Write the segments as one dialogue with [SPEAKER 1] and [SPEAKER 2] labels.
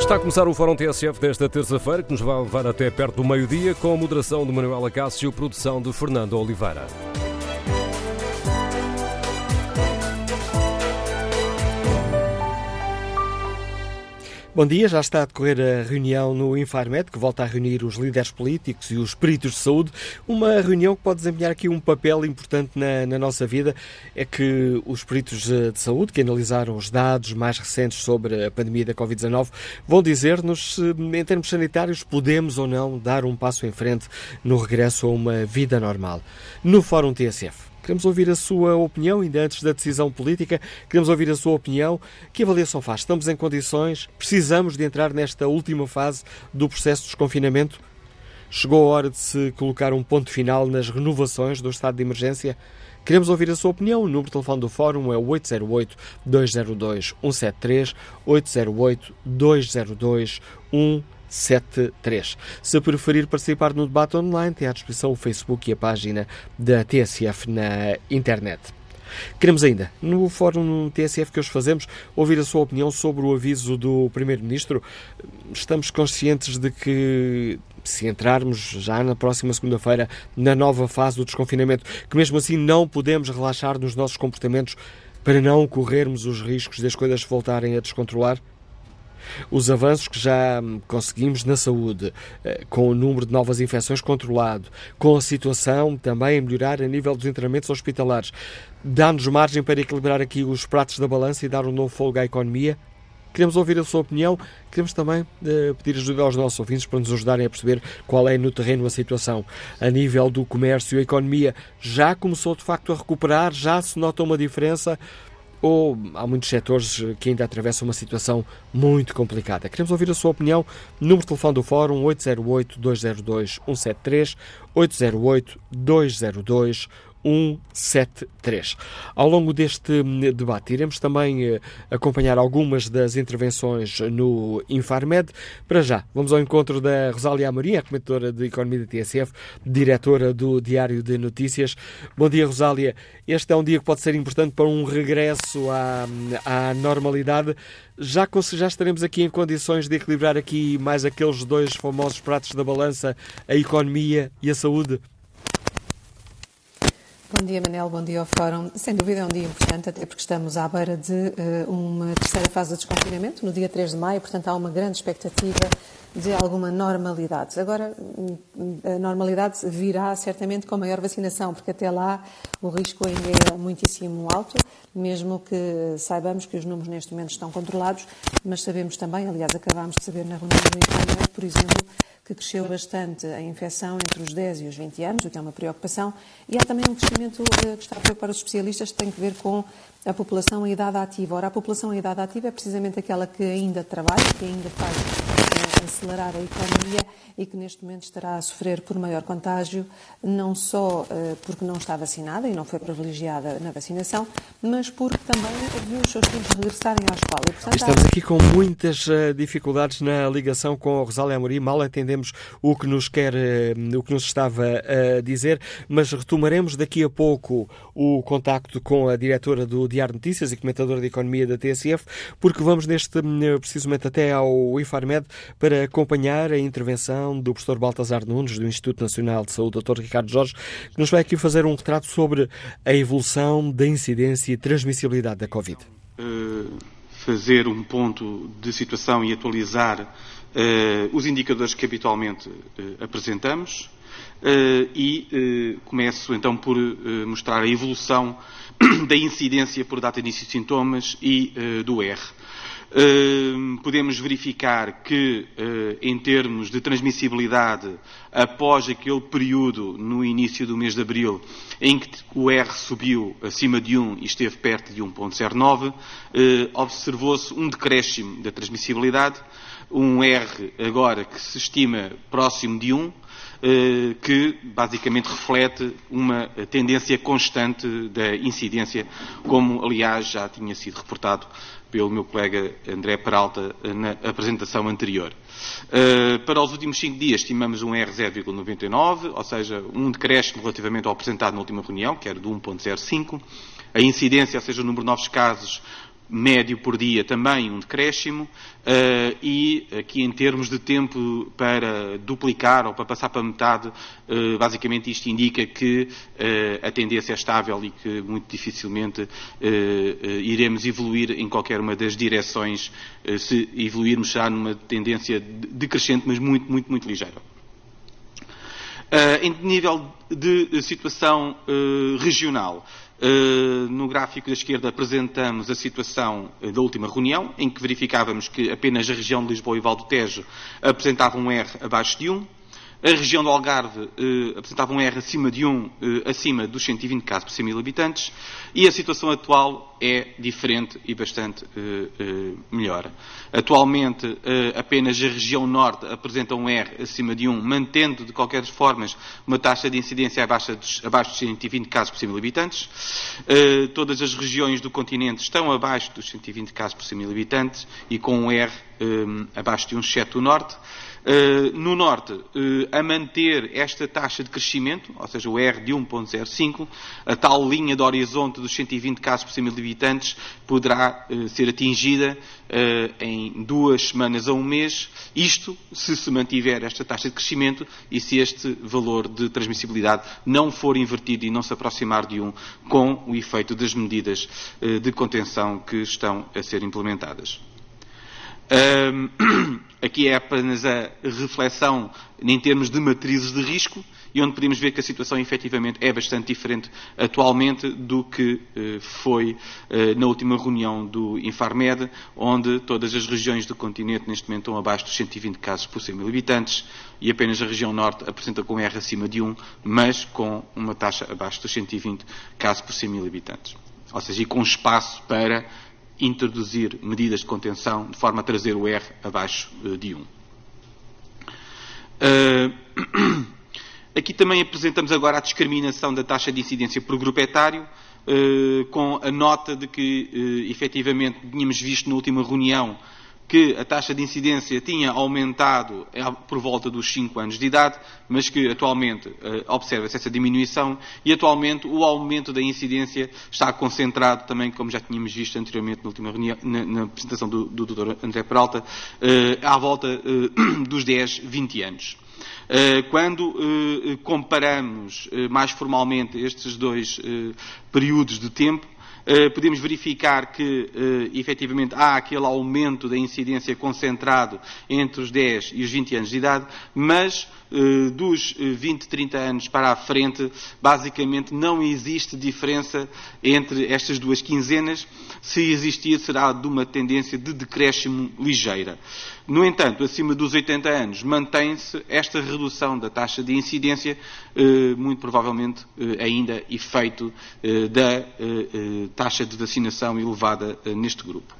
[SPEAKER 1] Está a começar o Fórum TSF desta terça-feira, que nos vai levar até perto do meio-dia, com a moderação de Manuel Acácio, produção de Fernando Oliveira.
[SPEAKER 2] Bom dia, já está a decorrer a reunião no Infarmed, que volta a reunir os líderes políticos e os peritos de saúde. Uma reunião que pode desempenhar aqui um papel importante na nossa vida. É que os peritos de saúde, que analisaram os dados mais recentes sobre a pandemia da Covid-19, vão dizer-nos se, em termos sanitários, podemos ou não dar um passo em frente no regresso a uma vida normal. No Fórum TSF. Queremos ouvir a sua opinião, ainda antes da decisão política. Queremos ouvir a sua opinião. Que avaliação faz? Estamos em condições? Precisamos de entrar nesta última fase do processo de desconfinamento? Chegou a hora de se colocar um ponto final nas renovações do estado de emergência? Queremos ouvir a sua opinião. O número de telefone do Fórum é 808-202-173, 808-202-173. Se preferir participar no debate online, tem à disposição o Facebook e a página da TSF na internet. Queremos ainda, no Fórum TSF que hoje fazemos, ouvir a sua opinião sobre o aviso do Primeiro-Ministro. Estamos conscientes de que, se entrarmos já na próxima segunda-feira na nova fase do desconfinamento, que mesmo assim não podemos relaxar nos nossos comportamentos para não corrermos os riscos de as coisas voltarem a descontrolar? Os avanços que já conseguimos na saúde, com o número de novas infecções controlado, com a situação também a melhorar a nível dos internamentos hospitalares, dá-nos margem para equilibrar aqui os pratos da balança e dar um novo fôlego à economia? Queremos ouvir a sua opinião. Queremos também pedir ajuda aos nossos ouvintes para nos ajudarem a perceber qual é no terreno a situação. A nível do comércio, a economia já começou de facto a recuperar? Já se nota uma diferença? Ou há muitos setores que ainda atravessam uma situação muito complicada? Queremos ouvir a sua opinião. Número de telefone do Fórum 808-202-173, 808-202-173. Ao longo deste debate iremos também acompanhar algumas das intervenções no Infarmed. Para já, vamos ao encontro da Rosália Amorim, a comentadora de Economia da TSF, diretora do Diário de Notícias. Bom dia, Rosália. Este é um dia que pode ser importante para um regresso à normalidade. Já estaremos aqui em condições de equilibrar aqui mais aqueles dois famosos pratos da balança, a economia e a saúde?
[SPEAKER 3] Bom dia, Manel. Bom dia ao Fórum. Sem dúvida é um dia importante, até porque estamos à beira de uma terceira fase de desconfinamento, no dia 3 de maio, portanto há uma grande expectativa de alguma normalidade. Agora, a normalidade virá certamente com maior vacinação, porque até lá o risco ainda é muitíssimo alto, mesmo que saibamos que os números neste momento estão controlados, mas sabemos também, aliás, acabámos de saber na reunião do Infarmed, por exemplo, que cresceu bastante a infecção entre os 10 e os 20 anos, o que é uma preocupação, e há também um crescimento que está a preocupar os especialistas, que tem que ver com a população em idade ativa. Ora, a população em idade ativa é precisamente aquela que ainda trabalha, que ainda faz acelerar a economia e que neste momento estará a sofrer por maior contágio, não só porque não está vacinada e não foi privilegiada na vacinação, mas porque também viu os seus filhos regressarem à escola. E, portanto,
[SPEAKER 2] estamos aqui com muitas dificuldades na ligação com a Rosália Amorim. Mal entendemos o que nos estava a dizer, mas retomaremos daqui a pouco o contacto com a diretora do Diário de Notícias e comentadora de Economia da TSF, porque vamos neste preciso momento até ao Infarmed para acompanhar a intervenção do professor Baltasar Nunes, do Instituto Nacional de Saúde, Dr. Ricardo Jorge, que nos vai aqui fazer um retrato sobre a evolução da incidência e transmissibilidade da Covid.
[SPEAKER 4] Fazer um ponto de situação e atualizar os indicadores que habitualmente apresentamos começo então por mostrar a evolução da incidência por data de início de sintomas e do R. Podemos verificar que, em termos de transmissibilidade, após aquele período no início do mês de abril, em que o R subiu acima de 1 e esteve perto de 1,09, observou-se um decréscimo da transmissibilidade, um R agora que se estima próximo de 1, que basicamente reflete uma tendência constante da incidência, como aliás já tinha sido reportado pelo meu colega André Peralta na apresentação anterior. Para os últimos 5 dias estimamos um R 0,99, ou seja, um decréscimo relativamente ao apresentado na última reunião, que era de 1,05. A incidência, ou seja, o número de novos casos, médio por dia também um decréscimo, e aqui em termos de tempo para duplicar ou para passar para metade, basicamente isto indica que a tendência é estável e que muito dificilmente iremos evoluir em qualquer uma das direções. Se evoluirmos será numa tendência decrescente, mas muito, muito, muito ligeira. Em nível de situação regional, no gráfico da esquerda apresentamos a situação da última reunião, em que verificávamos que apenas a região de Lisboa e Val do Tejo apresentava um R abaixo de 1, a região do Algarve apresentava um R acima de 1, acima dos 120 casos por 100 mil habitantes, e a situação atual é diferente e bastante melhor. Atualmente, apenas a região norte apresenta um R acima de 1, mantendo, de qualquer forma, uma taxa de incidência abaixo dos 120 casos por 100 mil habitantes. Todas as regiões do continente estão abaixo dos 120 casos por 100 mil habitantes e com um R abaixo de 1, exceto o norte. No norte, a manter esta taxa de crescimento, ou seja, o R de 1.05, a tal linha de horizonte dos 120 casos por 100 mil habitantes poderá ser atingida em 2 semanas a um mês, isto se mantiver esta taxa de crescimento e se este valor de transmissibilidade não for invertido e não se aproximar de 1 com o efeito das medidas de contenção que estão a ser implementadas. Aqui é apenas a reflexão em termos de matrizes de risco e onde podemos ver que a situação efetivamente é bastante diferente atualmente do que foi na última reunião do Infarmed, onde todas as regiões do continente neste momento estão abaixo dos 120 casos por 100 mil habitantes e apenas a região norte apresenta com R acima de 1, mas com uma taxa abaixo dos 120 casos por 100 mil habitantes. Ou seja, e com espaço para introduzir medidas de contenção de forma a trazer o R abaixo de 1. Aqui também apresentamos agora a discriminação da taxa de incidência por grupo etário, com a nota de que, efetivamente, tínhamos visto na última reunião que a taxa de incidência tinha aumentado por volta dos 5 anos de idade, mas que atualmente observa-se essa diminuição e atualmente o aumento da incidência está concentrado também, como já tínhamos visto anteriormente na última reunião, na apresentação do Dr. André Peralta, à volta dos 10, 20 anos. Quando comparamos mais formalmente estes dois períodos de tempo, podemos verificar que, efetivamente, há aquele aumento da incidência concentrado entre os 10 e os 20 anos de idade, mas dos 20, 30 anos para a frente, basicamente não existe diferença entre estas duas quinzenas. Se existir, será de uma tendência de decréscimo ligeira. No entanto, acima dos 80 anos, mantém-se esta redução da taxa de incidência, muito provavelmente ainda efeito da taxa de vacinação elevada neste grupo.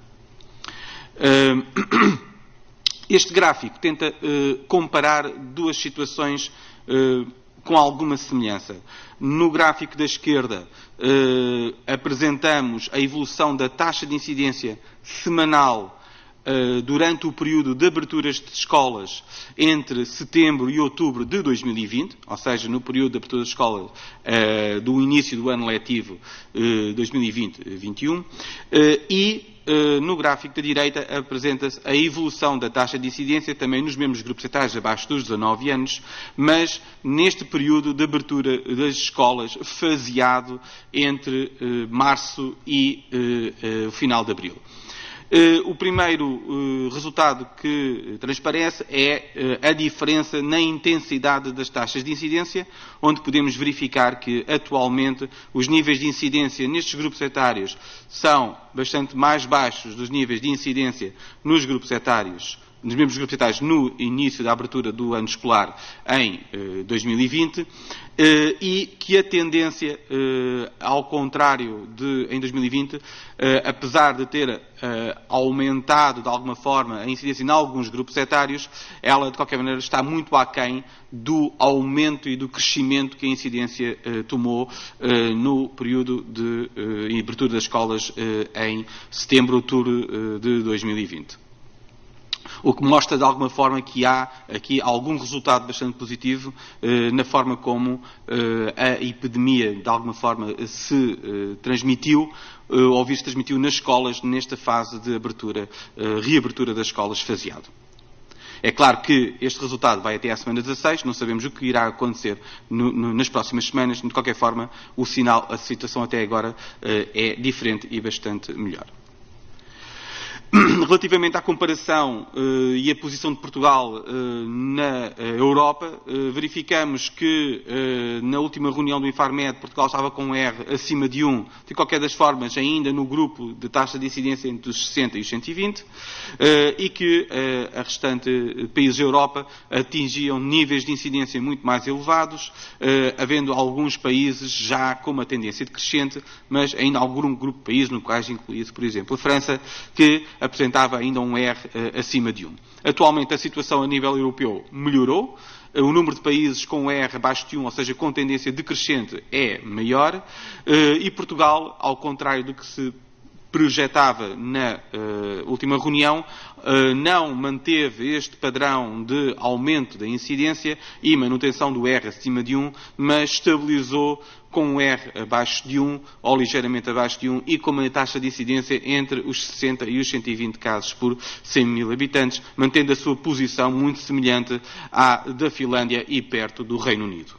[SPEAKER 4] Este gráfico tenta comparar duas situações com alguma semelhança. No gráfico da esquerda, apresentamos a evolução da taxa de incidência semanal durante o período de aberturas de escolas entre setembro e outubro de 2020, ou seja, no período de abertura de escolas do início do ano letivo 2020-21, e no gráfico da direita apresenta-se a evolução da taxa de incidência também nos mesmos grupos etários abaixo dos 19 anos, mas neste período de abertura das escolas faseado entre março e o final de abril. O primeiro resultado que transparece é a diferença na intensidade das taxas de incidência, onde podemos verificar que atualmente os níveis de incidência nestes grupos etários são bastante mais baixos dos níveis de incidência nos grupos etários, nos mesmos grupos etários no início da abertura do ano escolar em 2020, e que a tendência, ao contrário de em 2020, apesar de ter aumentado de alguma forma a incidência em alguns grupos etários, ela de qualquer maneira está muito aquém do aumento e do crescimento que a incidência tomou no período de abertura das escolas em setembro, outubro de 2020. O que mostra de alguma forma que há aqui algum resultado bastante positivo na forma como a epidemia de alguma forma se transmitiu, ou vírus transmitiu nas escolas nesta fase de reabertura das escolas faseado. É claro que este resultado vai até à semana 16, não sabemos o que irá acontecer nas próximas semanas, de qualquer forma, a situação até agora é diferente e bastante melhor. Relativamente à comparação e a posição de Portugal na Europa, verificamos que na última reunião do Infarmed Portugal estava com um R acima de 1, de qualquer das formas ainda no grupo de taxa de incidência entre os 60 e os 120, e que a restante países da Europa atingiam níveis de incidência muito mais elevados, havendo alguns países já com uma tendência decrescente, mas ainda algum grupo de países, no qual incluído, por exemplo, a França, que apresentava ainda um R acima de 1. Atualmente a situação a nível europeu melhorou, o número de países com R abaixo de 1, ou seja, com tendência decrescente, é maior, e Portugal, ao contrário do que se projetava na última reunião, não manteve este padrão de aumento da incidência e manutenção do R acima de 1, mas estabilizou com um R abaixo de 1 ou ligeiramente abaixo de 1 e com uma taxa de incidência entre os 60 e os 120 casos por 100 mil habitantes, mantendo a sua posição muito semelhante à da Finlândia e perto do Reino Unido.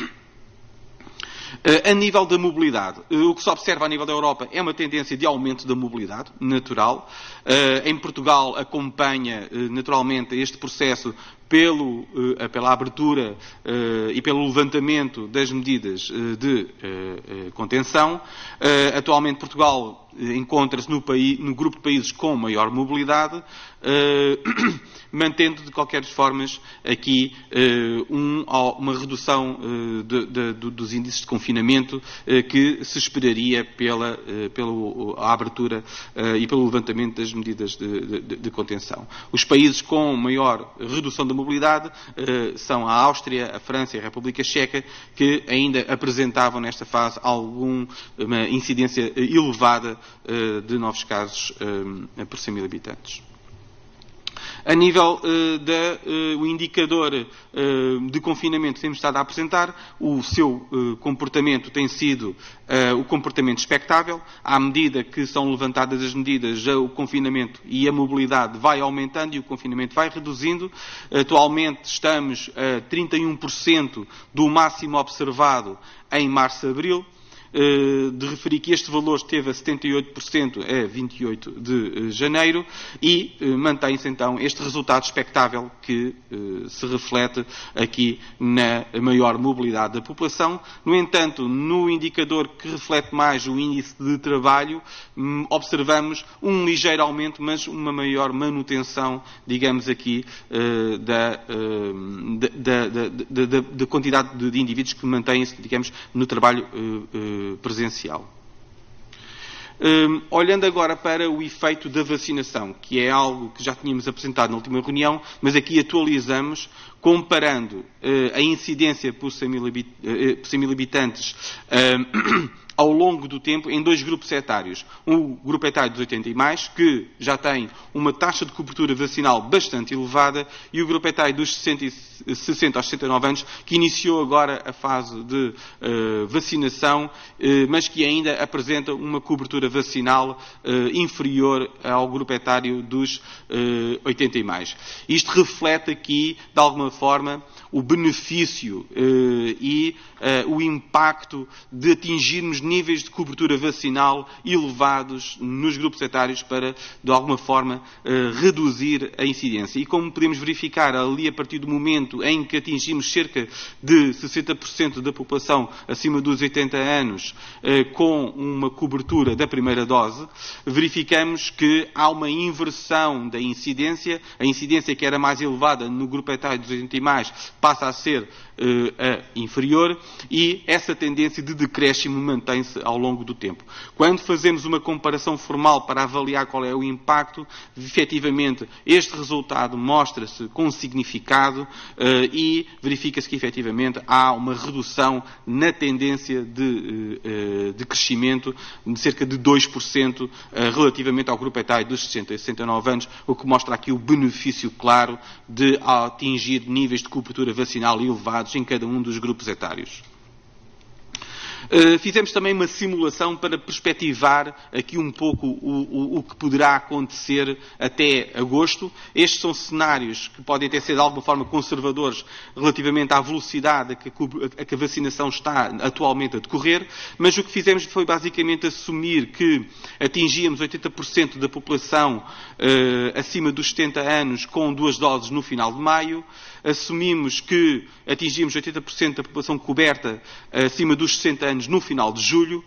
[SPEAKER 4] A nível da mobilidade, o que se observa a nível da Europa é uma tendência de aumento da mobilidade natural. Em Portugal acompanha naturalmente este processo pela abertura e pelo levantamento das medidas de contenção. Atualmente Portugal encontra-se no grupo de países com maior mobilidade, mantendo de qualquer forma aqui uma redução dos índices de confinamento que se esperaria pela abertura e pelo levantamento das medidas de contenção. Os países com maior redução da mobilidade são a Áustria, a França e a República Checa, que ainda apresentavam nesta fase uma incidência elevada de novos casos por 100 mil habitantes. A nível do indicador de confinamento que temos estado a apresentar, o seu comportamento tem sido o comportamento expectável. À medida que são levantadas as medidas, o confinamento e a mobilidade vai aumentando e o confinamento vai reduzindo. Atualmente estamos a 31% do máximo observado em março-abril. De referir que este valor esteve a 78% a 28 de janeiro e mantém-se então este resultado expectável que se reflete aqui na maior mobilidade da população. No entanto, no indicador que reflete mais o índice de trabalho, observamos um ligeiro aumento, mas uma maior manutenção, digamos aqui, da quantidade de indivíduos que mantêm-se, digamos, no trabalho presencial. Olhando agora para o efeito da vacinação, que é algo que já tínhamos apresentado na última reunião, mas aqui atualizamos, comparando a incidência por 100 mil habitantes ao longo do tempo em dois grupos etários. O grupo etário dos 80 e mais, que já tem uma taxa de cobertura vacinal bastante elevada, e o grupo etário dos 60 aos 69 anos, que iniciou agora a fase de vacinação, mas que ainda apresenta uma cobertura vacinal inferior ao grupo etário dos 80 e mais. Isto reflete aqui, de alguma forma, o benefício e o impacto de atingirmos níveis de cobertura vacinal elevados nos grupos etários para, de alguma forma, reduzir a incidência. E como podemos verificar ali a partir do momento em que atingimos cerca de 60% da população acima dos 80 anos com uma cobertura da primeira dose, verificamos que há uma inversão da incidência. A incidência que era mais elevada no grupo etário dos 80 e mais passa a ser inferior e essa tendência de decréscimo mantém-se ao longo do tempo. Quando fazemos uma comparação formal para avaliar qual é o impacto, efetivamente este resultado mostra-se com significado e verifica-se que efetivamente há uma redução na tendência de crescimento de cerca de 2% relativamente ao grupo etário dos 60 e 69 anos, o que mostra aqui o benefício claro de atingir níveis de cobertura vacinal elevados em cada um dos grupos etários. Fizemos também uma simulação para perspectivar aqui um pouco o que poderá acontecer até agosto. Estes são cenários que podem até ser de alguma forma conservadores relativamente à velocidade a que a vacinação está atualmente a decorrer, mas o que fizemos foi basicamente assumir que atingíamos 80% da população acima dos 70 anos com 2 doses no final de maio. Assumimos que atingimos 80% da população coberta acima dos 60 anos no final de julho.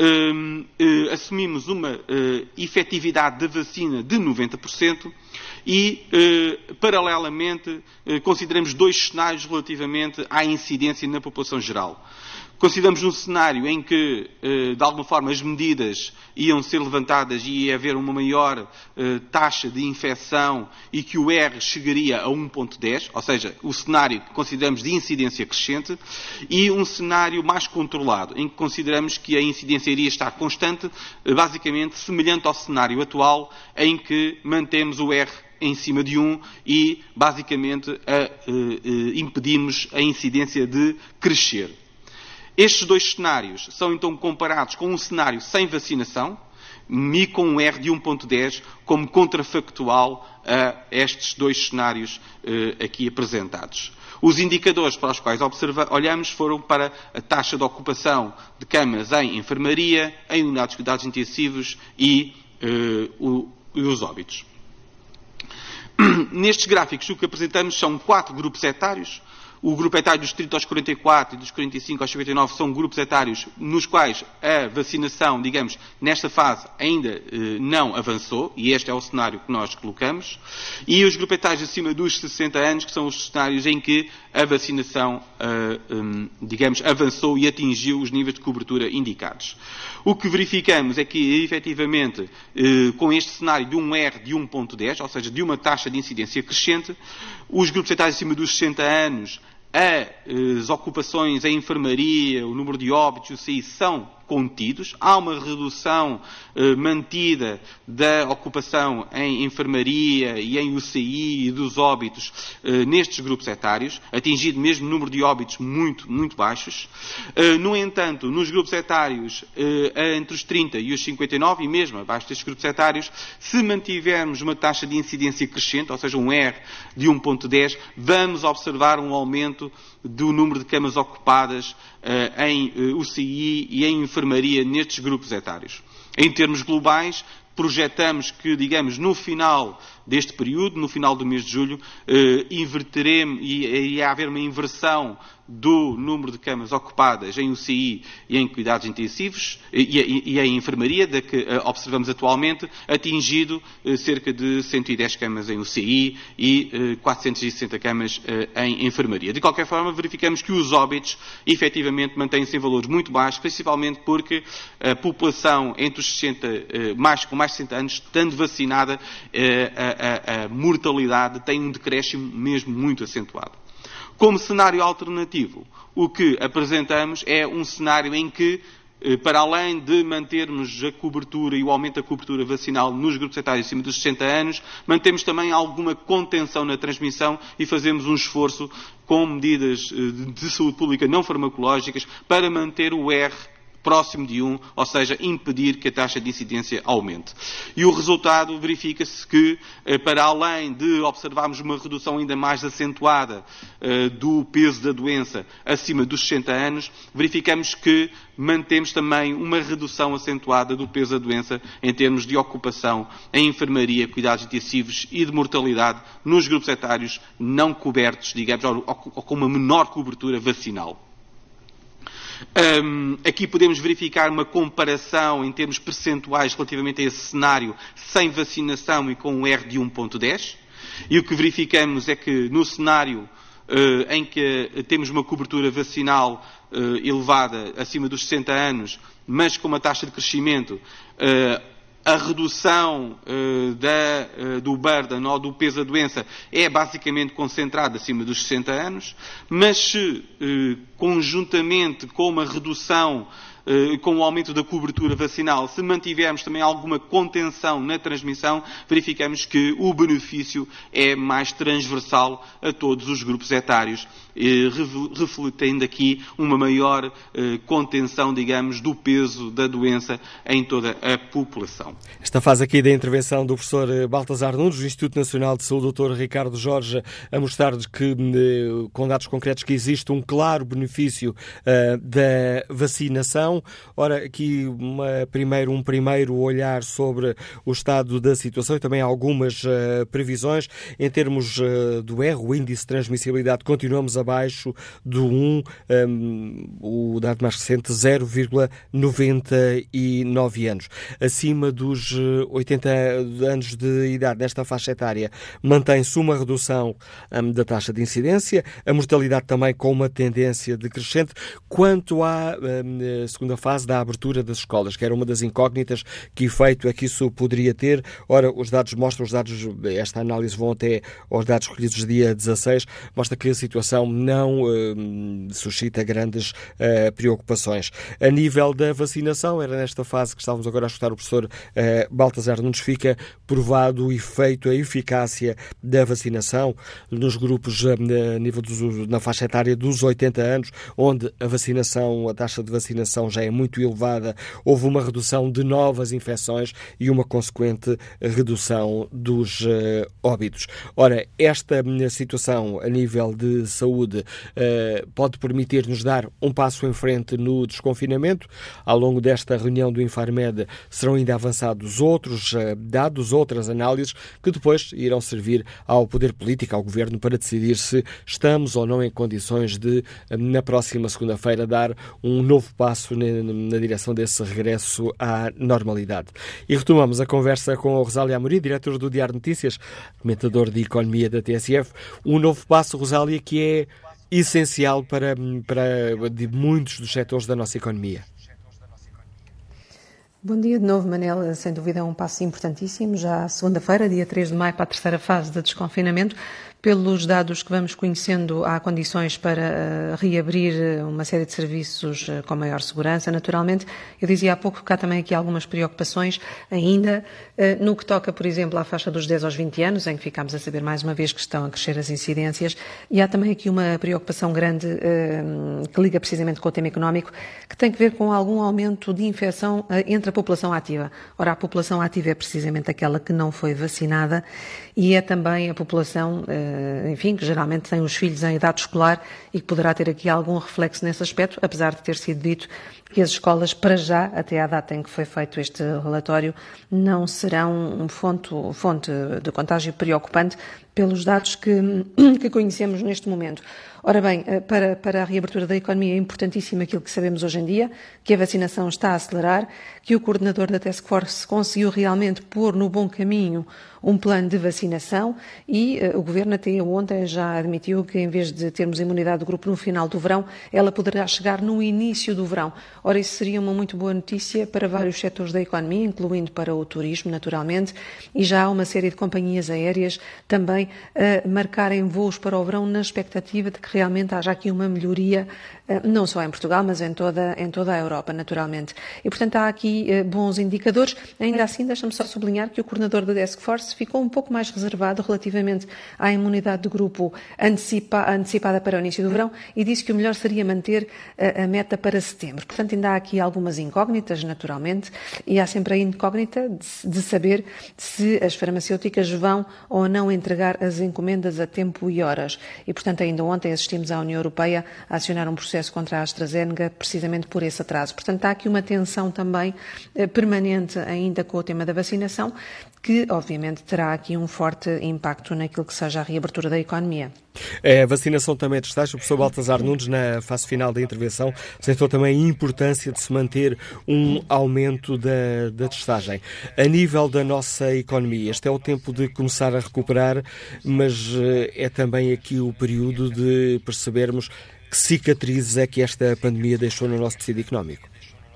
[SPEAKER 4] Assumimos uma efetividade da vacina de 90% e, paralelamente, consideramos 2 cenários relativamente à incidência na população geral. Consideramos um cenário em que, de alguma forma, as medidas iam ser levantadas e ia haver uma maior taxa de infecção e que o R chegaria a 1.10, ou seja, o cenário que consideramos de incidência crescente, e um cenário mais controlado, em que consideramos que a incidência iria estar constante, basicamente semelhante ao cenário atual, em que mantemos o R em cima de 1 e, basicamente, impedimos a incidência de crescer. Estes 2 cenários são então comparados com um cenário sem vacinação e com um R de 1.10 como contrafactual a estes 2 cenários aqui apresentados. Os indicadores para os quais olhamos foram para a taxa de ocupação de camas em enfermaria, em unidades de cuidados intensivos e os óbitos. Nestes gráficos o que apresentamos são 4 grupos etários. O grupo etário dos 30 aos 44 e dos 45 aos 59 são grupos etários nos quais a vacinação, digamos, nesta fase ainda não avançou, e este é o cenário que nós colocamos, e os grupos etários acima dos 60 anos, que são os cenários em que a vacinação, digamos, avançou e atingiu os níveis de cobertura indicados. O que verificamos é que, efetivamente, com este cenário de um R de 1.10, ou seja, de uma taxa de incidência crescente, os grupos etários acima dos 60 anos, as ocupações em enfermaria, o número de óbitos, o CI, são contidos. Há uma redução mantida da ocupação em enfermaria e em UCI e dos óbitos nestes grupos etários, atingido mesmo número de óbitos muito, muito baixos. No entanto, nos grupos etários entre os 30 e os 59, e mesmo abaixo destes grupos etários, se mantivermos uma taxa de incidência crescente, ou seja, um R de 1.10, vamos observar um aumento do número de camas ocupadas em UCI e em enfermaria nestes grupos etários. Em termos globais, projetamos que, digamos, no final deste período, no final do mês de julho, inverteremos e irá haver uma inversão do número de camas ocupadas em UCI e em cuidados intensivos e em enfermaria, da que observamos atualmente, atingido cerca de 110 camas em UCI e 460 camas em enfermaria. De qualquer forma, verificamos que os óbitos efetivamente mantêm-se em valores muito baixos, principalmente porque a população entre os 60, com mais de 60 anos, estando vacinada, a mortalidade tem um decréscimo mesmo muito acentuado. Como cenário alternativo, o que apresentamos é um cenário em que, para além de mantermos a cobertura e o aumento da cobertura vacinal nos grupos etários acima dos 60 anos, mantemos também alguma contenção na transmissão e fazemos um esforço com medidas de saúde pública não farmacológicas para manter o R próximo de 1, ou seja, impedir que a taxa de incidência aumente. E o resultado verifica-se que, para além de observarmos uma redução ainda mais acentuada do peso da doença acima dos 60 anos, verificamos que mantemos também uma redução acentuada do peso da doença em termos de ocupação em enfermaria, cuidados intensivos e de mortalidade nos grupos etários não cobertos, digamos, ou com uma menor cobertura vacinal. Aqui podemos verificar uma comparação em termos percentuais relativamente a esse cenário sem vacinação e com um R de 1.10. E o que verificamos é que no cenário em que temos uma cobertura vacinal elevada acima dos 60 anos, mas com uma taxa de crescimento, a redução do burden ou do peso da doença é basicamente concentrada acima dos 60 anos, mas se conjuntamente com uma redução com o aumento da cobertura vacinal, se mantivermos também alguma contenção na transmissão, verificamos que o benefício é mais transversal a todos os grupos etários, refletendo aqui uma maior contenção, digamos, do peso da doença em toda a população.
[SPEAKER 2] Esta fase aqui da intervenção do professor Baltasar Nunes, do Instituto Nacional de Saúde, Dr. Ricardo Jorge, a mostrar-nos que, com dados concretos, que existe um claro benefício da vacinação. Ora, aqui um primeiro olhar sobre o estado da situação e também algumas previsões. Em termos do R, o índice de transmissibilidade, continuamos abaixo do 1, o dado mais recente, 0,99 anos. Acima dos 80 anos de idade, nesta faixa etária, mantém-se uma redução da taxa de incidência, a mortalidade também com uma tendência decrescente. Quanto à segunda fase da abertura das escolas, que era uma das incógnitas, que efeito é que isso poderia ter? Ora, os dados mostram, esta análise vão até aos dados recolhidos dia 16, mostra que a situação não suscita grandes preocupações. A nível da vacinação, era nesta fase que estávamos agora a escutar o professor Baltasar Nunes, fica provado o efeito, a eficácia da vacinação nos grupos na faixa etária dos 80 anos, onde a taxa de vacinação já é muito elevada, houve uma redução de novas infecções e uma consequente redução dos óbitos. Ora, esta situação a nível de saúde pode permitir-nos dar um passo em frente no desconfinamento. Ao longo desta reunião do Infarmed serão ainda avançados outros dados, outras análises, que depois irão servir ao poder político, ao governo, para decidir se estamos ou não em condições de, na próxima segunda-feira, dar um novo passo na direção desse regresso à normalidade. E retomamos a conversa com a Rosália Amorim, diretora do Diário Notícias, comentador de Economia da TSF. Um novo passo, Rosália, que é essencial para muitos dos setores da nossa economia.
[SPEAKER 3] Bom dia de novo, Manel. Sem dúvida é um passo importantíssimo. Já segunda-feira, dia 3 de maio, para a terceira fase de desconfinamento. Pelos dados que vamos conhecendo, há condições para reabrir uma série de serviços com maior segurança, naturalmente. Eu dizia há pouco que há também aqui algumas preocupações ainda no que toca, por exemplo, à faixa dos 10 aos 20 anos, em que ficámos a saber mais uma vez que estão a crescer as incidências, e há também aqui uma preocupação grande que liga precisamente com o tema económico, que tem que ver com algum aumento de infecção entre a população ativa. Ora, a população ativa é precisamente aquela que não foi vacinada e é também a população enfim, que geralmente tem os filhos em idade escolar e que poderá ter aqui algum reflexo nesse aspecto, apesar de ter sido dito que as escolas, para já, até à data em que foi feito este relatório, não serão fonte de contágio preocupante pelos dados que conhecemos neste momento. Ora bem, para a reabertura da economia é importantíssimo aquilo que sabemos hoje em dia, que a vacinação está a acelerar, que o coordenador da Task Force conseguiu realmente pôr no bom caminho um plano de vacinação e o Governo até ontem já admitiu que, em vez de termos imunidade do grupo no final do verão, ela poderá chegar no início do verão. Ora, isso seria uma muito boa notícia para vários setores da economia, incluindo para o turismo, naturalmente, e já há uma série de companhias aéreas também a marcarem voos para o verão na expectativa de que realmente haja aqui uma melhoria, não só em Portugal, mas em toda a Europa, naturalmente. E, portanto, há aqui bons indicadores. Ainda assim, deixa-me só sublinhar que o coordenador da Task Force ficou um pouco mais reservado relativamente à imunidade do grupo antecipada para o início do verão e disse que o melhor seria manter a meta para setembro. Portanto, ainda há aqui algumas incógnitas, naturalmente, e há sempre a incógnita de saber se as farmacêuticas vão ou não entregar as encomendas a tempo e horas. E, portanto, ainda ontem assistimos à União Europeia a acionar um processo contra a AstraZeneca precisamente por esse atraso. Portanto, há aqui uma tensão também permanente ainda com o tema da vacinação, que obviamente terá aqui um forte impacto naquilo que seja a reabertura da economia.
[SPEAKER 2] A vacinação também é testagem. O professor Baltasar Nunes, na fase final da intervenção, sentou também a importância de se manter um aumento da testagem. A nível da nossa economia, este é o tempo de começar a recuperar, mas é também aqui o período de percebermos que cicatrizes é que esta pandemia deixou no nosso tecido económico.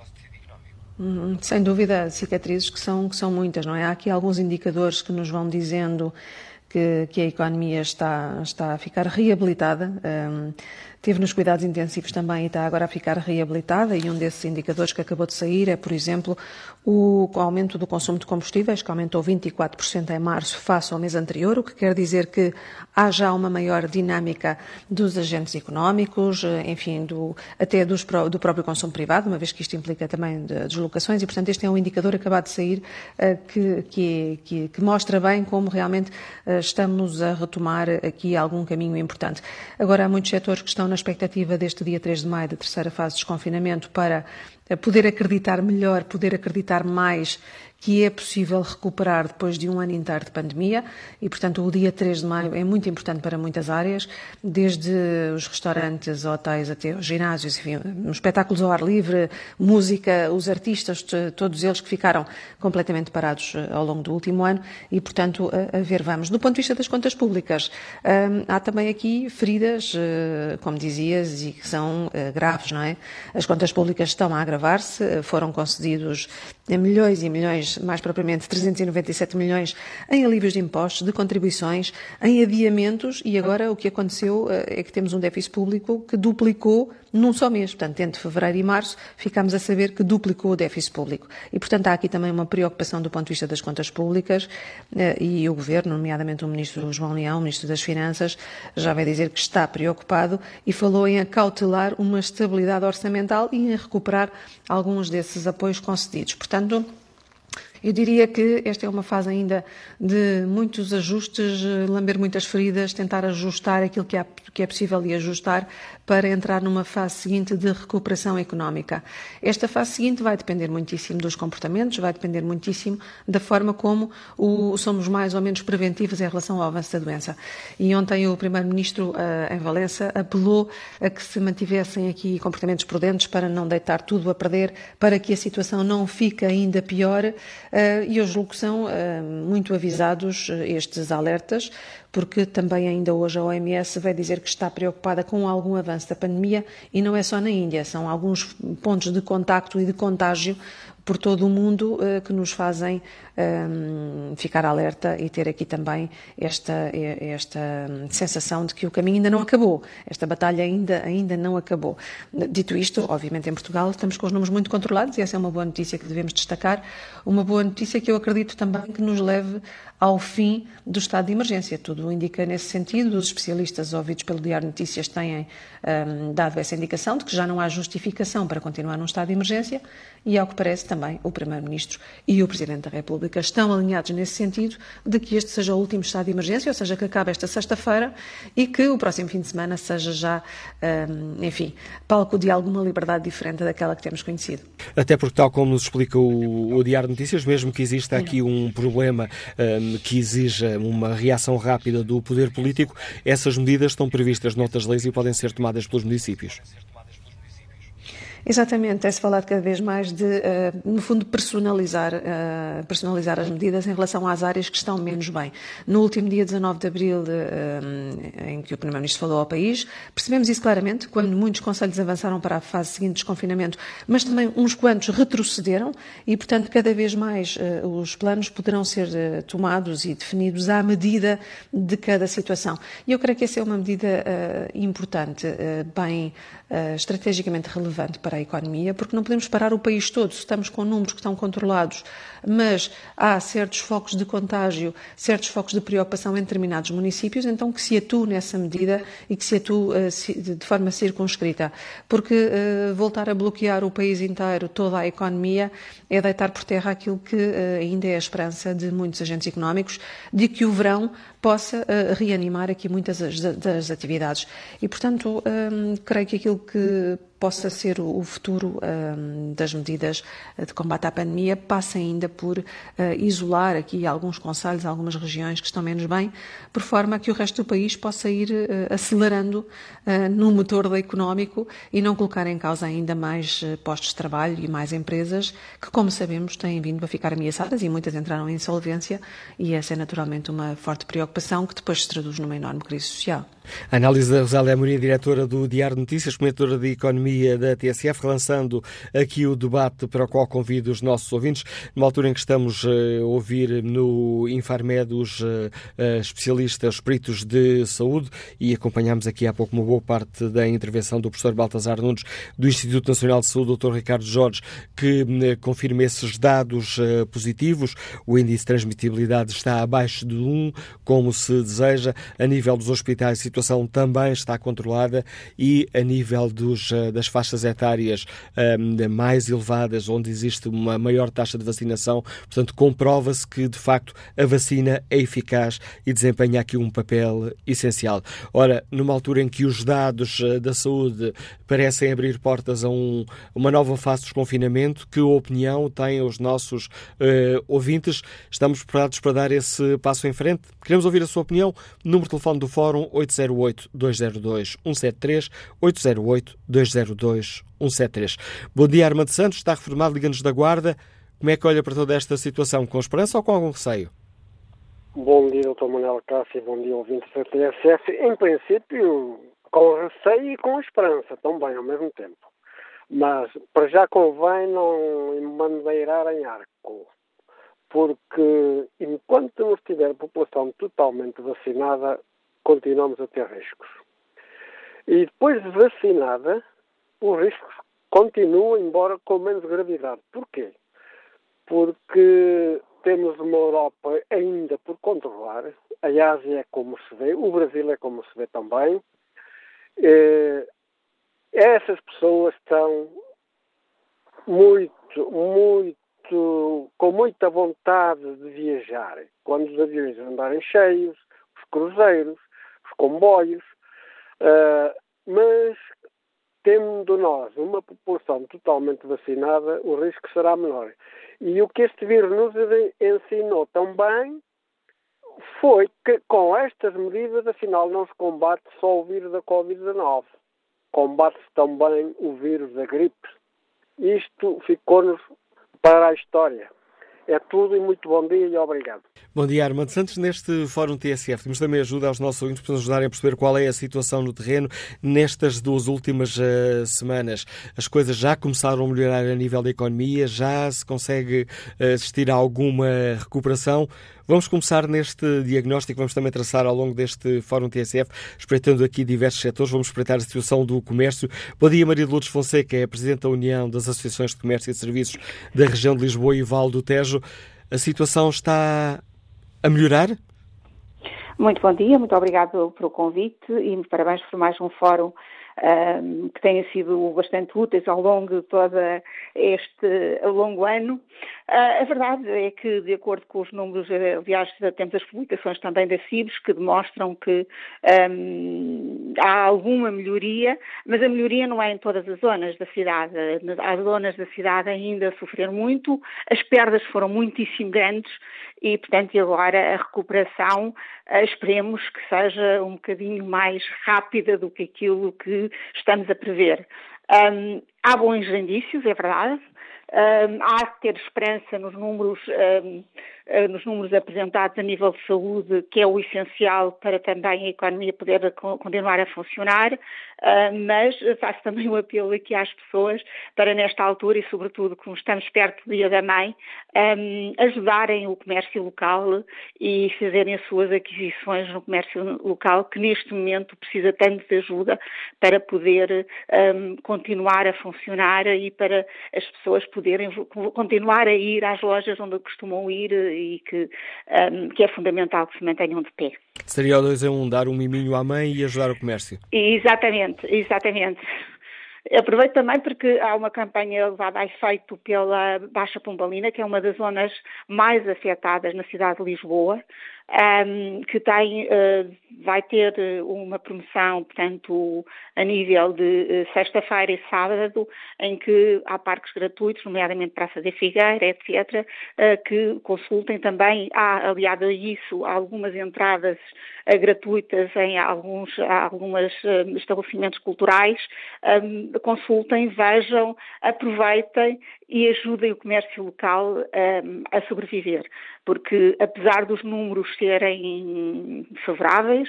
[SPEAKER 3] Sem dúvida, cicatrizes que são muitas, não é? Há aqui alguns indicadores que nos vão dizendo que a economia está a ficar reabilitada. esteve nos cuidados intensivos também e está agora a ficar reabilitada, e um desses indicadores que acabou de sair é, por exemplo, o aumento do consumo de combustíveis, que aumentou 24% em março face ao mês anterior, o que quer dizer que há já uma maior dinâmica dos agentes económicos, enfim, até do próprio consumo privado, uma vez que isto implica também deslocações, e portanto este é um indicador acabado de sair que mostra bem como realmente estamos a retomar aqui algum caminho importante. Agora, há muitos setores que estão na expectativa deste dia 3 de maio, da terceira fase de desconfinamento, para poder acreditar melhor, poder acreditar mais que é possível recuperar depois de um ano inteiro de pandemia, e, portanto, o dia 3 de maio é muito importante para muitas áreas, desde os restaurantes, hotéis, até os ginásios, enfim, espetáculos ao ar livre, música, os artistas, todos eles que ficaram completamente parados ao longo do último ano, e, portanto, a ver, vamos. Do ponto de vista das contas públicas, há também aqui feridas, como dizias, e que são graves, não é? As contas públicas estão a agravar-se, foram concedidos milhões e milhões, mais propriamente 397 milhões em alívios de impostos, de contribuições, em adiamentos, e agora o que aconteceu é que temos um déficit público que duplicou num só mês. Portanto, entre fevereiro e março, ficámos a saber que duplicou o déficit público. E, portanto, há aqui também uma preocupação do ponto de vista das contas públicas, e o Governo, nomeadamente o Ministro João Leão, o Ministro das Finanças, já vai dizer que está preocupado e falou em acautelar uma estabilidade orçamental e em recuperar alguns desses apoios concedidos. Portanto, eu diria que esta é uma fase ainda de muitos ajustes, lamber muitas feridas, tentar ajustar aquilo que é possível de ajustar para entrar numa fase seguinte de recuperação económica. Esta fase seguinte vai depender muitíssimo dos comportamentos, vai depender muitíssimo da forma como somos mais ou menos preventivos em relação ao avanço da doença. E ontem o Primeiro-Ministro em Valença apelou a que se mantivessem aqui comportamentos prudentes para não deitar tudo a perder, para que a situação não fique ainda pior. E eu julgo que são muito avisados estes alertas, porque também ainda hoje a OMS vai dizer que está preocupada com algum avanço da pandemia, e não é só na Índia, são alguns pontos de contacto e de contágio por todo o mundo que nos fazem ficar alerta e ter aqui também esta sensação de que o caminho ainda não acabou, esta batalha ainda não acabou. Dito isto, obviamente em Portugal estamos com os números muito controlados, e essa é uma boa notícia que devemos destacar, uma boa notícia que eu acredito também que nos leve ao fim do estado de emergência. Tudo indica nesse sentido, os especialistas ouvidos pelo Diário de Notícias têm dado essa indicação de que já não há justificação para continuar num estado de emergência, e ao que parece também o Primeiro-Ministro e o Presidente da República estão alinhados nesse sentido, de que este seja o último estado de emergência, ou seja, que acabe esta sexta-feira e que o próximo fim de semana seja já, enfim, palco de alguma liberdade diferente daquela que temos conhecido.
[SPEAKER 2] Até porque, tal como nos explica o Diário de Notícias, mesmo que exista aqui um problema que exija uma reação rápida do poder político, essas medidas estão previstas noutras leis e podem ser tomadas pelos municípios.
[SPEAKER 3] Exatamente, tem-se falado cada vez mais de, no fundo, personalizar as medidas em relação às áreas que estão menos bem. No último dia 19 de abril, em que o Primeiro-Ministro falou ao país, percebemos isso claramente, quando muitos concelhos avançaram para a fase seguinte de desconfinamento, mas também uns quantos retrocederam, e, portanto, cada vez mais os planos poderão ser tomados e definidos à medida de cada situação. E eu creio que essa é uma medida importante, bem estrategicamente relevante para a economia, porque não podemos parar o país todo. Estamos com números que estão controlados, mas há certos focos de contágio, certos focos de preocupação em determinados municípios, então que se atue nessa medida e que se atue de forma circunscrita, porque voltar a bloquear o país inteiro, toda a economia, é deitar por terra aquilo que ainda é a esperança de muitos agentes económicos, de que o verão possa reanimar aqui muitas das atividades. E, portanto, creio que aquilo que possa ser o futuro das medidas de combate à pandemia passa ainda por isolar aqui alguns concelhos, algumas regiões que estão menos bem, por forma a que o resto do país possa ir acelerando no motor económico e não colocar em causa ainda mais postos de trabalho e mais empresas que, como sabemos, têm vindo a ficar ameaçadas e muitas entraram em insolvência, e essa é naturalmente uma forte preocupação que depois se traduz numa enorme crise social.
[SPEAKER 2] A análise da Rosália Amorim, diretora do Diário de Notícias, comentadora de Economia dia da TSF, relançando aqui o debate para o qual convido os nossos ouvintes, numa altura em que estamos a ouvir no Infarmed os especialistas, os peritos de saúde, e acompanhámos aqui há pouco uma boa parte da intervenção do professor Baltasar Nunes, do Instituto Nacional de Saúde, Dr. Ricardo Jorge, que confirma esses dados positivos. O índice de transmitibilidade está abaixo de 1, como se deseja. A nível dos hospitais, a situação também está controlada, e a nível das faixas etárias mais elevadas, onde existe uma maior taxa de vacinação, portanto, comprova-se que, de facto, a vacina é eficaz e desempenha aqui um papel essencial. Ora, numa altura em que os dados da saúde parecem abrir portas a uma nova fase de desconfinamento, que opinião têm os nossos ouvintes? Estamos preparados para dar esse passo em frente? Queremos ouvir a sua opinião. Número de telefone do Fórum 808-202-173, 808-202-173. Bom dia, Armando Santos, está reformado, Liga-nos da Guarda. Como é que olha para toda esta situação? Com esperança ou com algum receio?
[SPEAKER 5] Bom dia, Dr. Manuel Cássio, bom dia, ouvintes da TSF. Em princípio, com receio e com esperança também, ao mesmo tempo. Mas, para já convém não embandeirar em arco, porque enquanto não estiver a população totalmente vacinada, continuamos a ter riscos. E depois de vacinada, os riscos continuam, embora com menos gravidade. Porquê? Porque temos uma Europa ainda por controlar, a Ásia é como se vê, o Brasil é como se vê também. Essas pessoas estão com muita vontade de viajar. Quando os aviões andarem cheios, os cruzeiros, os comboios, mas tendo nós uma população totalmente vacinada, o risco será menor. E o que este vírus nos ensinou também foi que com estas medidas, afinal, não se combate só o vírus da Covid-19. Combate-se também o vírus da gripe. Isto ficou-nos para a história. É tudo e muito bom dia e obrigado.
[SPEAKER 2] Bom dia, Armando Santos. Neste Fórum TSF, temos também ajuda aos nossos ouvintes para nos ajudarem a perceber qual é a situação no terreno nestas 2 últimas semanas. As coisas já começaram a melhorar a nível da economia, já se consegue assistir a alguma recuperação. Vamos começar neste diagnóstico, vamos também traçar ao longo deste Fórum TSF, espreitando aqui diversos setores, vamos espreitar a situação do comércio. Bom dia, Maria de Lourdes Fonseca, é Presidente da União das Associações de Comércio e Serviços da região de Lisboa e Vale do Tejo. A situação está a melhorar?
[SPEAKER 6] Muito bom dia, muito obrigado pelo convite e parabéns por mais um fórum que tenha sido bastante úteis ao longo de todo este longo ano. A verdade é que, de acordo com os números, aliás, temos as publicações também da CIBS que demonstram que há alguma melhoria, mas a melhoria não é em todas as zonas da cidade. Há zonas da cidade ainda a sofrer muito, as perdas foram muitíssimo grandes e, portanto, agora a recuperação esperemos que seja um bocadinho mais rápida do que aquilo que estamos a prever. Há bons indícios, é verdade. Há que ter esperança nos números apresentados a nível de saúde, que é o essencial para também a economia poder continuar a funcionar, mas faço também um apelo aqui às pessoas para, nesta altura, e sobretudo como estamos perto do Dia da Mãe, ajudarem o comércio local e fazerem as suas aquisições no comércio local, que neste momento precisa tanto de ajuda para poder continuar a funcionar e para as pessoas poderem continuar a ir às lojas onde costumam ir e que é fundamental que se mantenham de pé.
[SPEAKER 2] Seria o 2 em 1, dar um miminho à mãe e ajudar o comércio.
[SPEAKER 6] Exatamente. Aproveito também porque há uma campanha levada a efeito pela Baixa Pombalina, que é uma das zonas mais afetadas na cidade de Lisboa, que vai ter uma promoção, portanto, a nível de sexta-feira e sábado, em que há parques gratuitos, nomeadamente Praça da Figueira, etc., que consultem também. Há, aliado a isso, algumas entradas gratuitas em alguns estabelecimentos culturais. Consultem, vejam, aproveitem e ajudem o comércio local a sobreviver, porque apesar dos números serem favoráveis,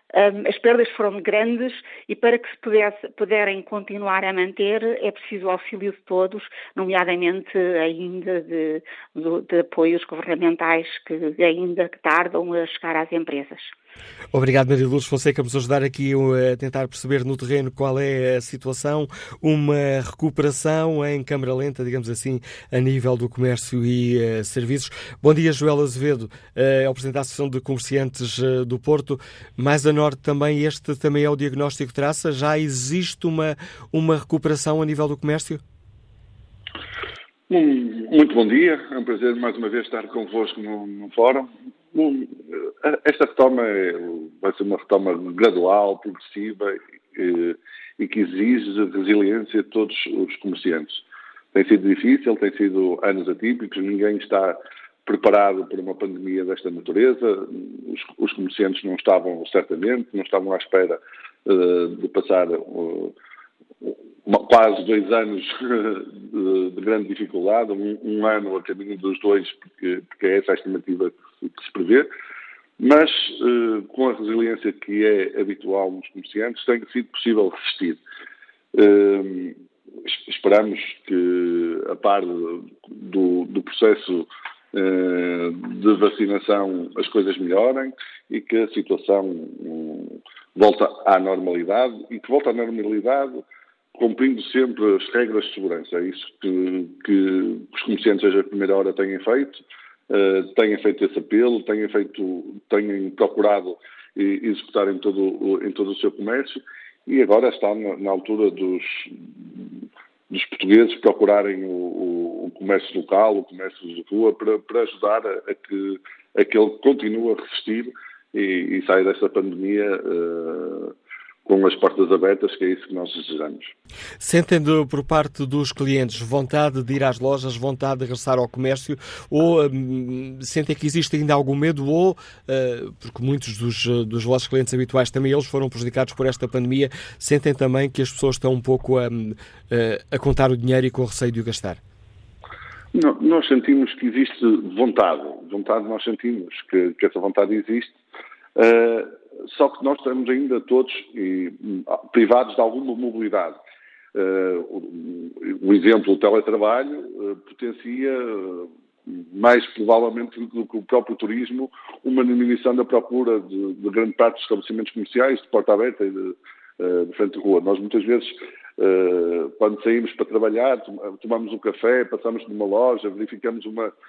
[SPEAKER 6] as perdas foram grandes e para que se puderem continuar a manter é preciso o auxílio de todos, nomeadamente ainda de apoios governamentais que ainda tardam a chegar às empresas.
[SPEAKER 2] Obrigado, Maria Lourdes Fonseca, por nos ajudar aqui a tentar perceber no terreno qual é a situação, uma recuperação em câmara lenta, digamos assim, a nível do comércio e serviços. Bom dia, Joel Azevedo, é o Presidente da Associação de Comerciantes do Porto. Mais a norte também, este também é o diagnóstico que traça? Já existe uma recuperação a nível do comércio?
[SPEAKER 7] Muito bom dia, é um prazer mais uma vez estar convosco no fórum. Esta retoma vai ser uma retoma gradual, progressiva e que exige resiliência de todos os comerciantes. Tem sido difícil, tem sido anos atípicos, ninguém está preparado para uma pandemia desta natureza, os comerciantes não estavam à espera de passar quase 2 anos de grande dificuldade, um ano a caminho dos 2, porque é essa a estimativa que se prevê, mas com a resiliência que é habitual nos comerciantes, tem sido possível resistir. Esperamos que, a par do processo de vacinação, as coisas melhorem e que a situação volte à normalidade e que volte à normalidade cumprindo sempre as regras de segurança. É isso que os comerciantes desde a primeira hora têm feito esse apelo, têm procurado executar em todo o seu comércio e agora está na altura dos portugueses procurarem o comércio local, o comércio de rua, para ajudar a que ele continue a resistir e saia desta pandemia com as portas abertas, que é isso que nós desejamos.
[SPEAKER 2] Sentem por parte dos clientes vontade de ir às lojas, vontade de regressar ao comércio, ou sentem que existe ainda algum medo, ou, porque muitos dos vossos clientes habituais também eles foram prejudicados por esta pandemia, sentem também que as pessoas estão um pouco a contar o dinheiro e com receio de o gastar?
[SPEAKER 7] Não, nós sentimos que existe vontade. Nós sentimos que essa vontade existe. Só que nós estamos ainda todos privados de alguma mobilidade. O exemplo do teletrabalho potencia, mais provavelmente do que o próprio turismo, uma diminuição da procura de grande parte dos estabelecimentos comerciais, de porta aberta e de frente de rua. Nós muitas vezes, quando saímos para trabalhar, tomamos um café, passamos numa loja, verificamos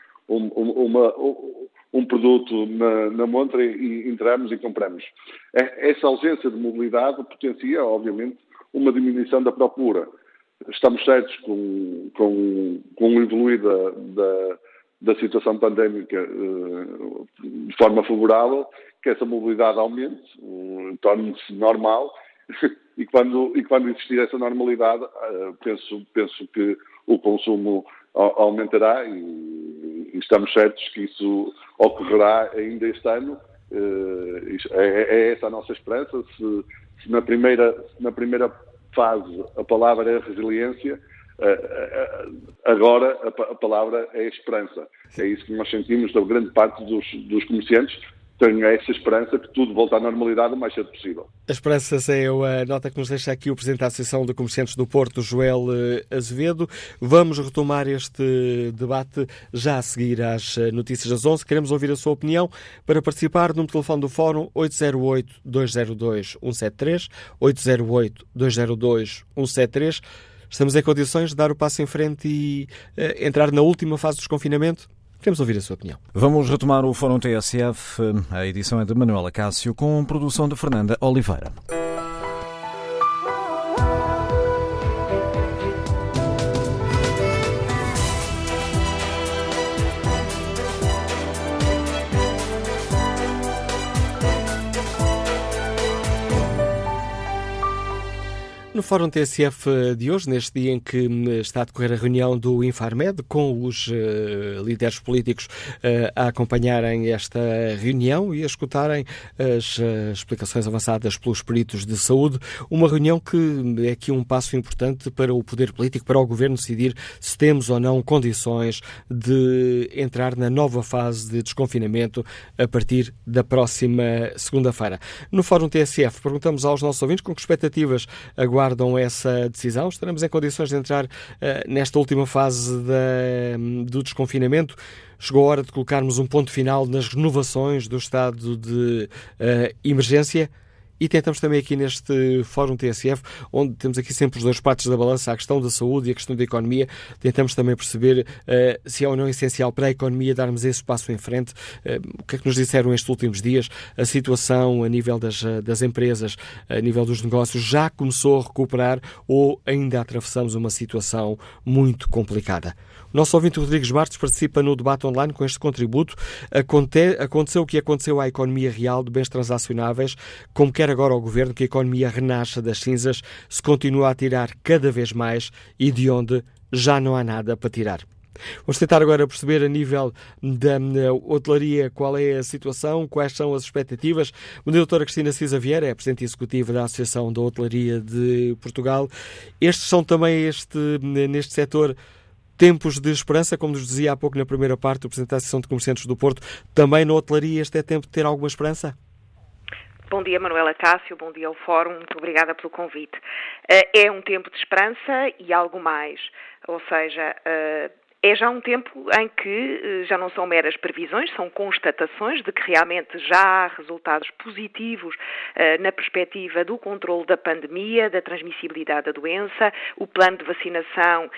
[SPEAKER 7] um produto na montra e entramos e compramos. Essa ausência de mobilidade potencia, obviamente, uma diminuição da procura. Estamos certos com o evoluir da situação pandémica de forma favorável, que essa mobilidade aumente, torne-se normal e quando existir essa normalidade, penso que o consumo aumentará e estamos certos que isso ocorrerá ainda este ano. É essa a nossa esperança. Se na primeira fase a palavra é resiliência, agora a palavra é esperança. É isso que nós sentimos da grande parte dos comerciantes. Tenho essa esperança que tudo volte à normalidade o mais cedo possível. A
[SPEAKER 2] esperança é a nota que nos deixa aqui o Presidente da Associação de Comerciantes do Porto, Joel Azevedo. Vamos retomar este debate já a seguir às notícias das 11. Queremos ouvir a sua opinião. Para participar, no telefone do Fórum 808-202-173, 808-202-173. Estamos em condições de dar o passo em frente e entrar na última fase do desconfinamento? Queremos ouvir a sua opinião.
[SPEAKER 8] Vamos retomar o Fórum TSF. A edição é de Manuela Cássio, com produção de Fernanda Oliveira.
[SPEAKER 2] No Fórum TSF de hoje, neste dia em que está a decorrer a reunião do Infarmed, com os líderes políticos a acompanharem esta reunião e a escutarem as explicações avançadas pelos peritos de saúde, uma reunião que é aqui um passo importante para o poder político, para o Governo decidir se temos ou não condições de entrar na nova fase de desconfinamento a partir da próxima segunda-feira. No Fórum TSF, perguntamos aos nossos ouvintes com que expectativas aguardam essa decisão. Estaremos em condições de entrar nesta última fase do desconfinamento. Chegou a hora de colocarmos um ponto final nas renovações do estado de emergência. E tentamos também aqui neste Fórum TSF, onde temos aqui sempre os dois pratos da balança, a questão da saúde e a questão da economia, tentamos também perceber se é ou não essencial para a economia darmos esse passo em frente. O que é que nos disseram estes últimos dias? A situação a nível das empresas, a nível dos negócios, já começou a recuperar ou ainda atravessamos uma situação muito complicada? O nosso ouvinte Rodrigues Martins participa no debate online com este contributo. Aconteceu o que aconteceu à economia real de bens transacionáveis, como quer agora o Governo que a economia renasça das cinzas, se continua a tirar cada vez mais e de onde já não há nada para tirar. Vamos tentar agora perceber a nível da hotelaria qual é a situação, quais são as expectativas. A doutora Cristina Cisa Vieira é a Presidente Executiva da Associação da Hotelaria de Portugal. Estes são também, neste setor, tempos de esperança, como nos dizia há pouco na primeira parte o Presidente da Associação de Comerciantes do Porto. Também na hotelaria este é tempo de ter alguma esperança?
[SPEAKER 9] Bom dia, Manuela Cássio, bom dia ao Fórum, muito obrigada pelo convite. É um tempo de esperança e algo mais, ou seja, é já um tempo em que já não são meras previsões, são constatações de que realmente já há resultados positivos na perspectiva do controle da pandemia, da transmissibilidade da doença, o plano de vacinação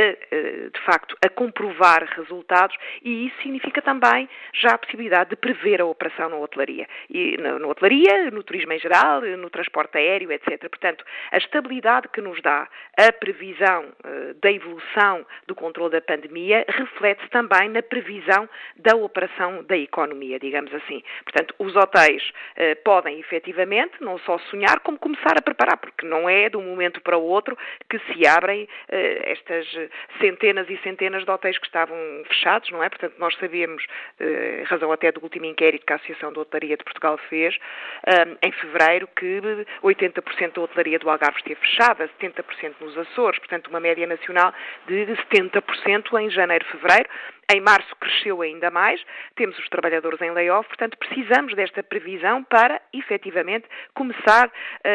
[SPEAKER 9] de facto, a comprovar resultados, e isso significa também já a possibilidade de prever a operação na hotelaria. E na hotelaria, no turismo em geral, no transporte aéreo, etc. Portanto, a estabilidade que nos dá a previsão da evolução do controle da pandemia reflete-se também na previsão da operação da economia, digamos assim. Portanto, os hotéis podem efetivamente não só sonhar, como começar a preparar, porque não é de um momento para o outro que se abrem estas centenas e centenas de hotéis que estavam fechados, não é? Portanto, nós sabemos, em razão até do último inquérito que a Associação da Hotelaria de Portugal fez, em fevereiro, que 80% da hotelaria do Algarve esteve fechada, 70% nos Açores, portanto, uma média nacional de 70% em janeiro e fevereiro. Em março cresceu ainda mais, temos os trabalhadores em layoff, portanto, precisamos desta previsão para, efetivamente, começar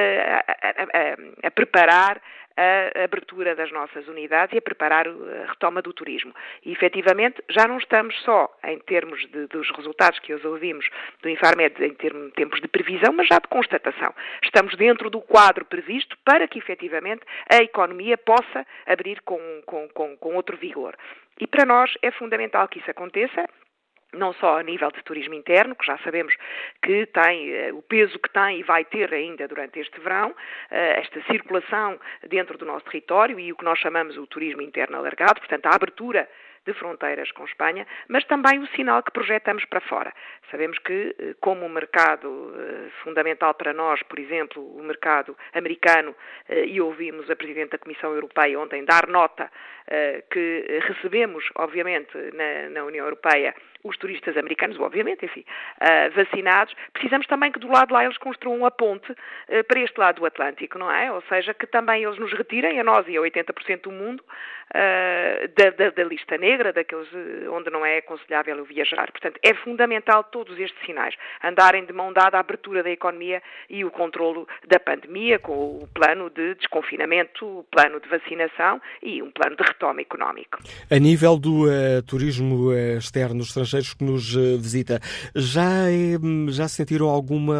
[SPEAKER 9] a preparar a abertura das nossas unidades e a preparar a retoma do turismo. E, efetivamente, já não estamos só em termos dos resultados que hoje ouvimos do Infarmed, em termos de previsão, mas já de constatação. Estamos dentro do quadro previsto para que, efetivamente, a economia possa abrir com outro vigor. E para nós é fundamental que isso aconteça, não só a nível de turismo interno, que já sabemos que tem o peso que tem e vai ter ainda durante este verão, esta circulação dentro do nosso território e o que nós chamamos o turismo interno alargado, portanto a abertura de fronteiras com Espanha, mas também o sinal que projetamos para fora. Sabemos que, como um mercado fundamental para nós, por exemplo, o mercado americano, e ouvimos a Presidente da Comissão Europeia ontem dar nota que recebemos, obviamente, na União Europeia, os turistas americanos, obviamente, enfim, vacinados, precisamos também que do lado de lá eles construam a ponte para este lado do Atlântico, não é? Ou seja, que também eles nos retirem, a nós e a 80% do mundo, da lista negra, daqueles onde não é aconselhável viajar. Portanto, é fundamental todos estes sinais andarem de mão dada a abertura da economia e o controlo da pandemia, com o plano de desconfinamento, o plano de vacinação e um plano de retoma económico.
[SPEAKER 2] A nível do turismo externo, dos estrangeiros que nos visita, já sentiram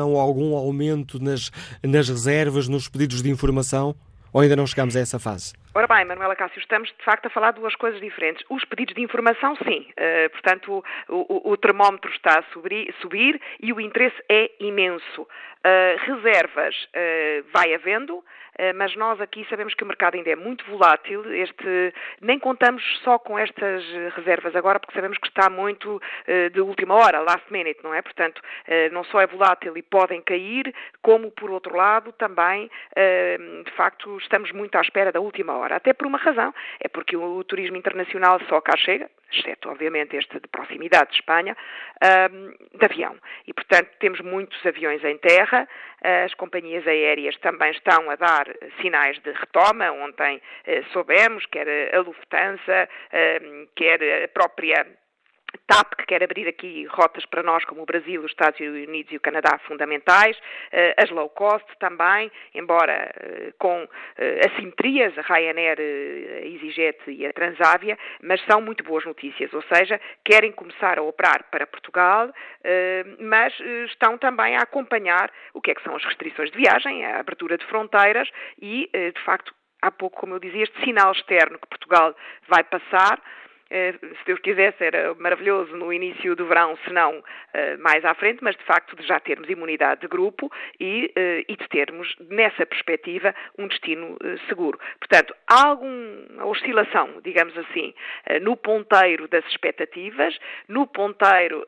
[SPEAKER 2] algum aumento nas reservas, nos pedidos de informação? Ou ainda não chegamos a essa fase?
[SPEAKER 9] Ora bem, Manuela Cássio, estamos de facto a falar de duas coisas diferentes. Os pedidos de informação, sim. Portanto, o termómetro está a subir e o interesse é imenso. Reservas vai havendo, mas nós aqui sabemos que o mercado ainda é muito volátil. Nem contamos só com estas reservas agora, porque sabemos que está muito de última hora, last minute, não é? Portanto, não só é volátil e podem cair, como, por outro lado, também, de facto, estamos muito à espera da última hora. Até por uma razão, é porque o turismo internacional só cá chega, exceto, obviamente, este de proximidade de Espanha, de avião. E, portanto, temos muitos aviões em terra, as companhias aéreas também estão a dar sinais de retoma. Ontem soubemos, quer a Lufthansa, quer a própria TAP, que quer abrir aqui rotas para nós, como o Brasil, os Estados Unidos e o Canadá, fundamentais, as low cost também, embora com assimetrias, a Ryanair, a EasyJet e a Transavia, mas são muito boas notícias, ou seja, querem começar a operar para Portugal, mas estão também a acompanhar o que são as restrições de viagem, a abertura de fronteiras e, de facto, há pouco, como eu dizia, este sinal externo que Portugal vai passar. Se Deus quisesse, era maravilhoso no início do verão, se não mais à frente, mas de facto de já termos imunidade de grupo e de termos, nessa perspectiva, um destino seguro. Portanto, há alguma oscilação, digamos assim, no ponteiro das expectativas, no ponteiro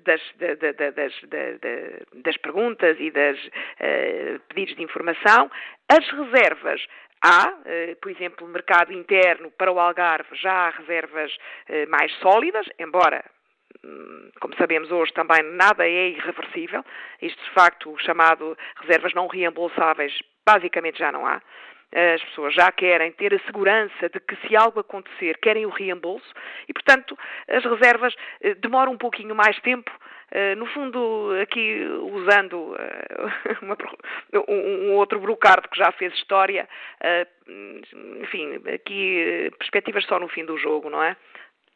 [SPEAKER 9] das perguntas e das pedidos de informação. As reservas. Há, por exemplo, no mercado interno para o Algarve já há reservas mais sólidas, embora, como sabemos hoje, também nada é irreversível. Isto, de facto, o chamado reservas não reembolsáveis, basicamente já não há. As pessoas já querem ter a segurança de que, se algo acontecer, querem o reembolso e, portanto, as reservas demoram um pouquinho mais tempo. No fundo, aqui usando um outro brocardo que já fez história, enfim, aqui perspectivas só no fim do jogo, não é?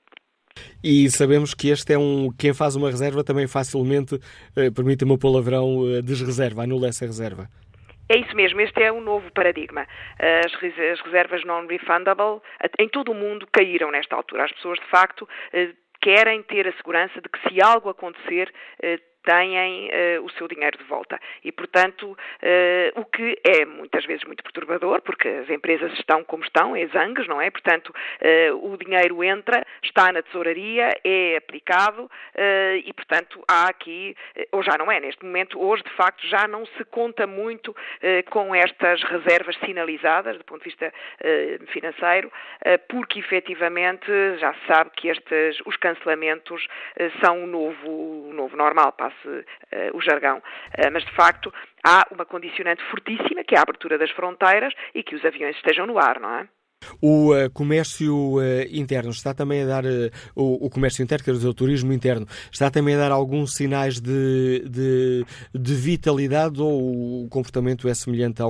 [SPEAKER 2] E sabemos que este é quem faz uma reserva também facilmente, permita-me o palavrão, desreserva, anula essa reserva.
[SPEAKER 9] É isso mesmo, este é um novo paradigma. As reservas non-refundable em todo o mundo caíram nesta altura. As pessoas, de facto, querem ter a segurança de que, se algo acontecer, têm o seu dinheiro de volta. E, portanto, o que é muitas vezes muito perturbador, porque as empresas estão como estão, exangues, não é? Portanto, o dinheiro entra, está na tesouraria, é aplicado e, portanto, há aqui, ou já não é neste momento, hoje, de facto, já não se conta muito com estas reservas sinalizadas, do ponto de vista financeiro, porque, efetivamente, já se sabe que os cancelamentos são o novo normal, o jargão, mas de facto há uma condicionante fortíssima, que é a abertura das fronteiras e que os aviões estejam no ar, não é?
[SPEAKER 2] O comércio interno está também a dar, o comércio interno, quer dizer, o turismo interno, está também a dar alguns sinais de vitalidade, ou o comportamento é semelhante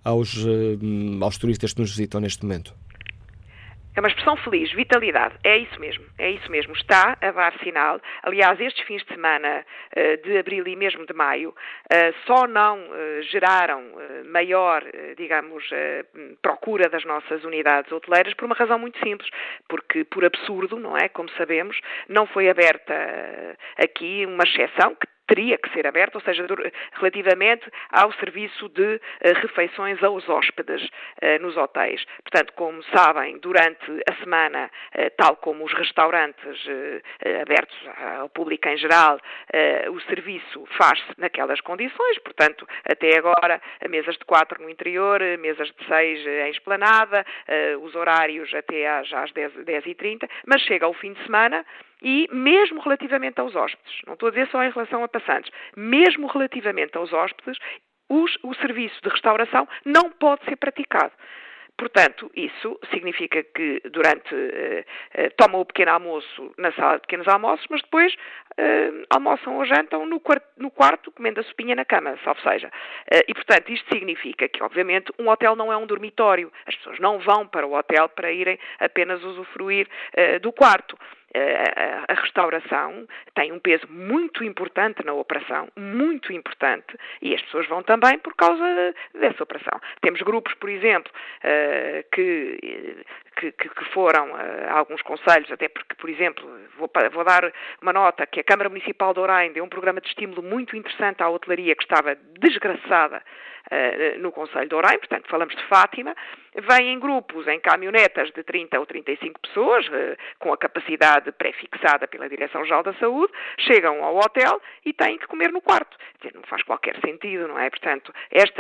[SPEAKER 2] aos turistas que nos visitam neste momento?
[SPEAKER 9] É uma expressão feliz, vitalidade, é isso mesmo, está a dar sinal. Aliás, estes fins de semana de abril e mesmo de maio só não geraram maior, digamos, procura das nossas unidades hoteleiras por uma razão muito simples, porque, por absurdo, não é, como sabemos, não foi aberta aqui uma exceção que teria que ser aberta, ou seja, relativamente ao serviço de refeições aos hóspedes nos hotéis. Portanto, como sabem, durante a semana, tal como os restaurantes abertos ao público em geral, o serviço faz-se naquelas condições, portanto, até agora, mesas de 4 no interior, mesas de 6 em esplanada, os horários até às 10h30, mas chega ao fim de semana. E mesmo relativamente aos hóspedes, não estou a dizer só em relação a passantes, mesmo relativamente aos hóspedes, o serviço de restauração não pode ser praticado. Portanto, isso significa que tomam o pequeno almoço na sala de pequenos almoços, mas depois almoçam ou jantam no quarto, comendo a sopinha na cama, salvo seja. E, portanto, isto significa que, obviamente, um hotel não é um dormitório. As pessoas não vão para o hotel para irem apenas usufruir do quarto. a restauração tem um peso muito importante na operação, muito importante, e as pessoas vão também por causa dessa operação. Temos grupos, por exemplo, que foram a alguns conselhos, até porque, por exemplo, vou dar uma nota, que a Câmara Municipal de Ourém deu um programa de estímulo muito interessante à hotelaria que estava desgraçada no Concelho de Ourém, portanto falamos de Fátima, vêm em grupos, em caminhonetas de 30 ou 35 pessoas, com a capacidade pré-fixada pela Direção-Geral da Saúde, chegam ao hotel e têm que comer no quarto. Quer dizer, não faz qualquer sentido, não é? Portanto,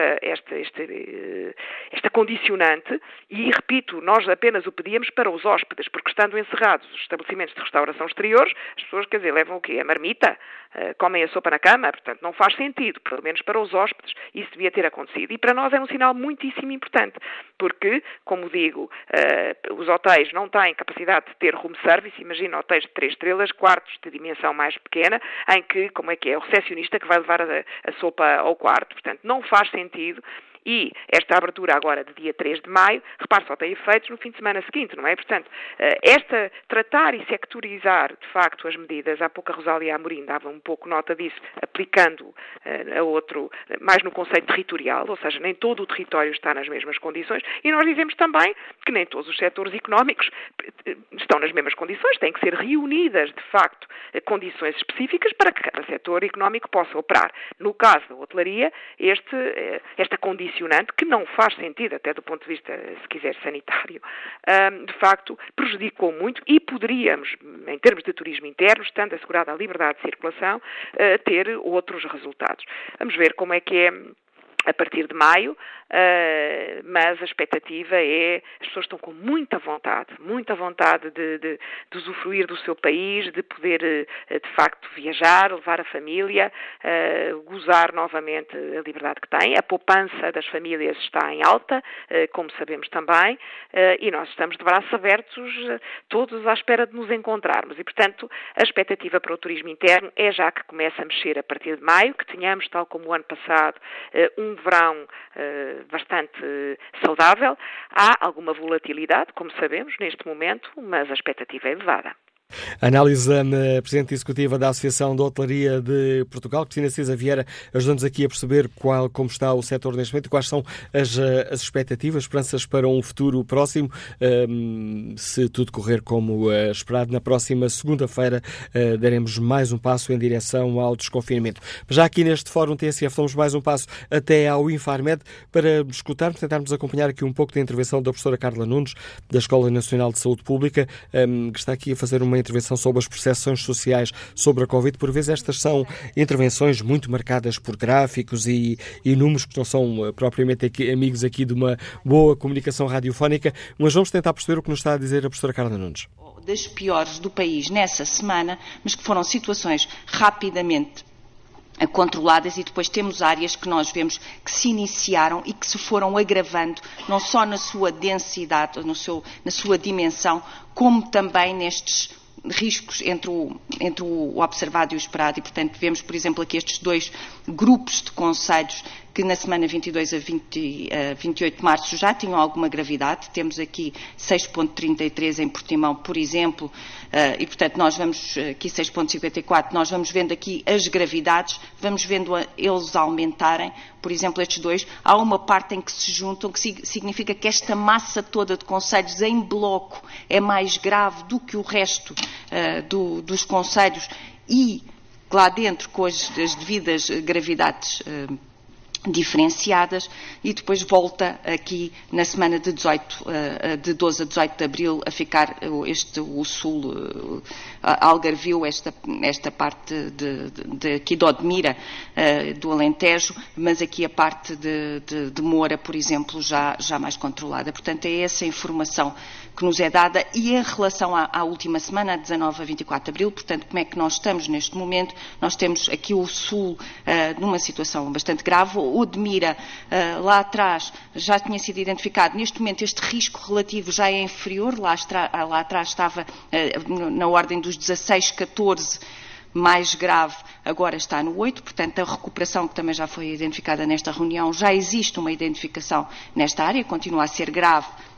[SPEAKER 9] esta condicionante, e repito, nós apenas o pedíamos para os hóspedes, porque estando encerrados os estabelecimentos de restauração exteriores, as pessoas, quer dizer, levam o quê? A marmita? Comem a sopa na cama? Portanto, não faz sentido, pelo menos para os hóspedes, isso devia ter acontecido. E para nós é um sinal muitíssimo importante, porque, como digo, os hotéis não têm capacidade de ter room service, imagina hotéis de 3 estrelas, quartos de dimensão mais pequena, em que, como é que é, o recepcionista que vai levar a sopa ao quarto, portanto, não faz sentido. E esta abertura agora de dia 3 de maio, repare, só tem efeitos no fim de semana seguinte, não é? Portanto, tratar e sectorizar, de facto, as medidas, há pouco a Rosália Amorim dava um pouco nota disso, aplicando a outro, mais no conceito territorial, ou seja, nem todo o território está nas mesmas condições, e nós dizemos também que nem todos os setores económicos estão nas mesmas condições, têm que ser reunidas, de facto, condições específicas para que cada setor económico possa operar. No caso da hotelaria, esta condicionante, que não faz sentido, até do ponto de vista, se quiser, sanitário, de facto, prejudicou muito e poderíamos, em termos de turismo interno, estando assegurada a liberdade de circulação, ter outros resultados. Vamos ver como é que é a partir de maio, mas a expectativa é, as pessoas estão com muita vontade de usufruir do seu país, de poder, de facto, viajar, levar a família, gozar novamente a liberdade que têm. A poupança das famílias está em alta, como sabemos também, e nós estamos de braços abertos, todos à espera de nos encontrarmos. E, portanto, a expectativa para o turismo interno é já que começa a mexer a partir de maio, que tenhamos, tal como o ano passado, um verão bastante saudável. Há alguma volatilidade, como sabemos, neste momento, mas a expectativa é elevada.
[SPEAKER 2] A análise da Presidente Executiva da Associação de Hotelaria de Portugal, Cristina Cisa Vieira, ajudando-nos aqui a perceber como está o setor neste momento e quais são as expectativas, esperanças para um futuro próximo, se tudo correr como esperado. Na próxima segunda-feira daremos mais um passo em direção ao desconfinamento. Já aqui neste Fórum TSF damos mais um passo até ao Infarmed para escutarmos, tentarmos acompanhar aqui um pouco da intervenção da professora Carla Nunes, da Escola Nacional de Saúde Pública, que está aqui a fazer uma intervenção sobre as percepções sociais sobre a Covid. Por vezes estas são intervenções muito marcadas por gráficos e números que não são propriamente amigos aqui de uma boa comunicação radiofónica, mas vamos tentar perceber o que nos está a dizer a professora Carla Nunes.
[SPEAKER 10] Das piores do país nessa semana, mas que foram situações rapidamente controladas, e depois temos áreas que nós vemos que se iniciaram e que se foram agravando, não só na sua densidade, na sua dimensão, como também nestes riscos entre o observado e o esperado. E, portanto, vemos, por exemplo, aqui estes dois grupos de concelhos que na semana 22 a 28 de março já tinham alguma gravidade. Temos aqui 6.33 em Portimão, por exemplo, e, portanto, nós vamos aqui 6.54, nós vamos vendo aqui as gravidades, vamos vendo eles aumentarem. Por exemplo, estes dois, há uma parte em que se juntam, que significa que esta massa toda de concelhos em bloco é mais grave do que o resto dos concelhos, e lá dentro com as devidas gravidades diferenciadas, e depois volta aqui na semana de 12 a 18 de abril a ficar o sul, Algarvio, esta parte aqui de Odmira, do Alentejo, mas aqui a parte de Moura, por exemplo, já mais controlada. Portanto, é essa informação que nos é dada. E em relação à última semana, a 19 a 24 de abril, portanto, como é que nós estamos neste momento? Nós temos aqui o sul numa situação bastante grave. O Odmira, lá atrás, já tinha sido identificado. Neste momento, este risco relativo já é inferior. Lá atrás estava na ordem dos 16, 14, mais grave, agora está no 8, portanto a recuperação, que também já foi identificada nesta reunião, já existe uma identificação nesta área, continua a ser grave,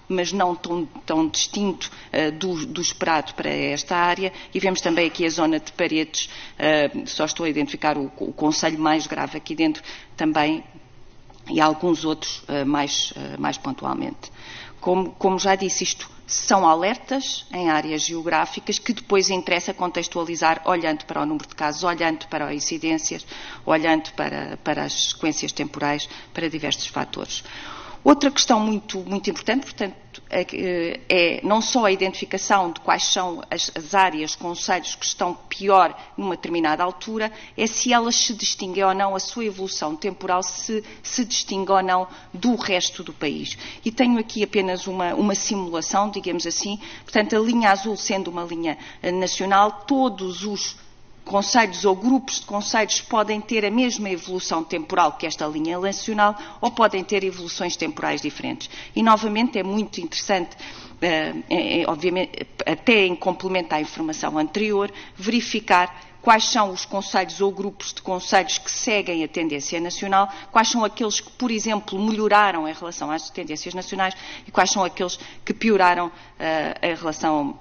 [SPEAKER 10] mas não tão distinto do esperado para esta área, e vemos também aqui a zona de Paredes, só estou a identificar o concelho mais grave aqui dentro também, e alguns outros mais pontualmente. Como já disse, isto são alertas em áreas geográficas que depois interessa contextualizar olhando para o número de casos, olhando para as incidências, olhando para as sequências temporais, para diversos fatores. Outra questão muito importante, portanto, é não só a identificação de quais são as áreas, concelhos que estão pior numa determinada altura, é se elas se distinguem ou não, a sua evolução temporal se distingue ou não do resto do país. E tenho aqui apenas uma simulação, digamos assim, portanto, a linha azul sendo uma linha nacional, todos os concelhos ou grupos de concelhos podem ter a mesma evolução temporal que esta linha nacional ou podem ter evoluções temporais diferentes. E, novamente, é muito interessante, obviamente, até em complemento à informação anterior, verificar quais são os concelhos ou grupos de concelhos que seguem a tendência nacional, quais são aqueles que, por exemplo, melhoraram em relação às tendências nacionais e quais são aqueles que pioraram em relação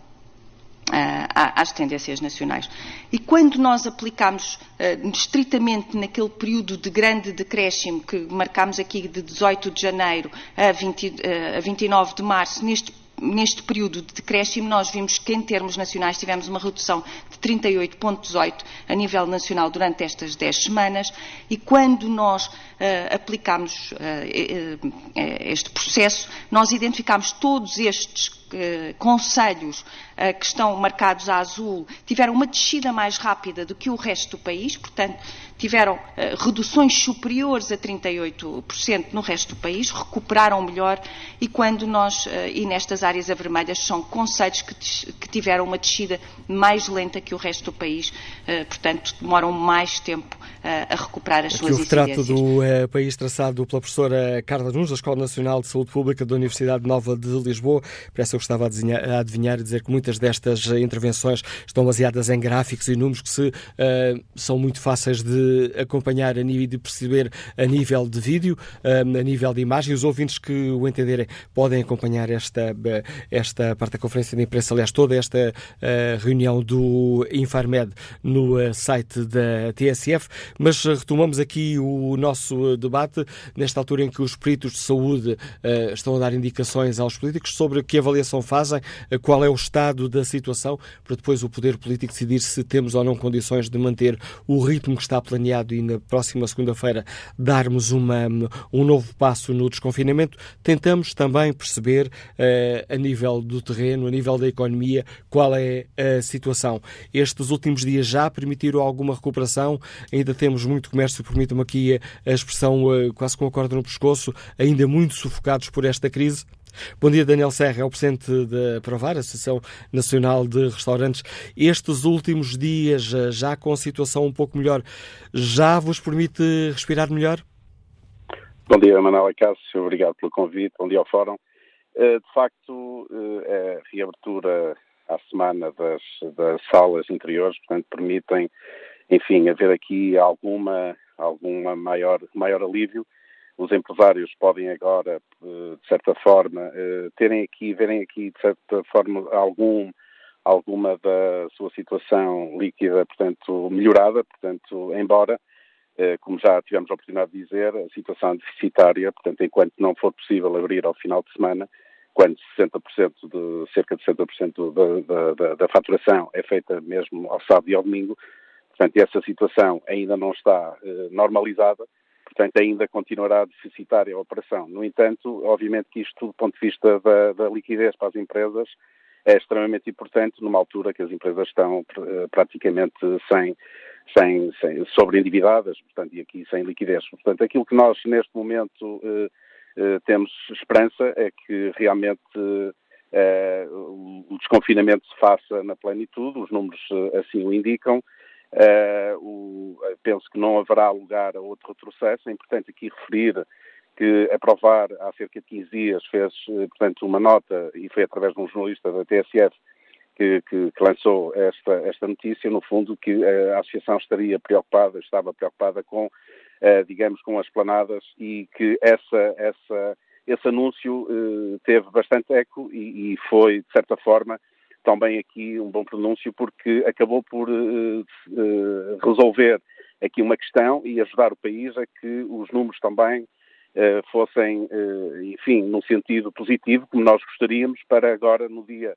[SPEAKER 10] às tendências nacionais. E quando nós aplicamos estritamente naquele período de grande decréscimo que marcámos aqui de 18 de janeiro a 29 de março, neste período de decréscimo, nós vimos que, em termos nacionais, tivemos uma redução de 38,18 a nível nacional durante estas 10 semanas, e quando nós aplicámos este processo, nós identificámos todos estes concelhos que estão marcados a azul, tiveram uma descida mais rápida do que o resto do país, portanto, tiveram reduções superiores a 38% no resto do país, recuperaram melhor, e nestas áreas avermelhas são concelhos que tiveram uma descida mais lenta que o resto do país, portanto, demoram mais tempo a recuperar as suas incidências.
[SPEAKER 2] O retrato do país traçado pela professora Carla Nunes, da Escola Nacional de Saúde Pública da Universidade Nova de Lisboa. Parece que eu gostava a adivinhar e dizer que muitas destas intervenções estão baseadas em gráficos e números que são muito fáceis de acompanhar e de perceber a nível de vídeo, a nível de imagem. Os ouvintes que o entenderem podem acompanhar esta parte da conferência de imprensa, aliás, toda esta reunião do Infarmed no site da TSF. Mas retomamos aqui o nosso debate, nesta altura em que os peritos de saúde estão a dar indicações aos políticos sobre que avaliação fazem, qual é o estado da situação, para depois o poder político decidir se temos ou não condições de manter o ritmo que está planeado e na próxima segunda-feira darmos um novo passo no desconfinamento. Tentamos também perceber, a nível do terreno, a nível da economia, qual é a situação. Estes últimos dias já permitiram alguma recuperação, ainda temos muito comércio, permitam-me aqui a expressão quase com a corda no pescoço, ainda muito sufocados por esta crise. Bom dia, Daniel Serra, é o presidente da Provar, Associação Nacional de Restaurantes. Estes últimos dias, já com a situação um pouco melhor, já vos permite respirar melhor?
[SPEAKER 11] Bom dia, Manuela Cássio, obrigado pelo convite, bom dia ao Fórum. De facto, a reabertura à semana das salas interiores, portanto, permitem, enfim, haver aqui alguma maior alívio. Os empresários podem agora, de certa forma, verem aqui, de certa forma, alguma da sua situação líquida, portanto, melhorada, portanto, embora, como já tivemos a oportunidade de dizer, a situação deficitária, portanto, enquanto não for possível abrir ao final de semana, quando cerca de 60% da faturação é feita mesmo ao sábado e ao domingo, portanto, essa situação ainda não está normalizada, portanto, ainda continuará deficitária a operação. No entanto, obviamente que isto, do ponto de vista da liquidez para as empresas, é extremamente importante numa altura que as empresas estão praticamente sobreendividadas, portanto, e aqui sem liquidez. Portanto, aquilo que nós, neste momento, temos esperança é que realmente o desconfinamento se faça na plenitude, os números assim o indicam. Penso que não haverá lugar a outro retrocesso. É importante aqui referir que a Provar há cerca de 15 dias fez, portanto, uma nota, e foi através de um jornalista da TSF que lançou esta notícia, no fundo, que a Associação estava preocupada com, digamos, com as planadas, e que esse anúncio teve bastante eco e foi, de certa forma, também aqui um bom pronúncio, porque acabou por resolver aqui uma questão e ajudar o país a que os números também fossem, enfim, num sentido positivo, como nós gostaríamos, para agora, no dia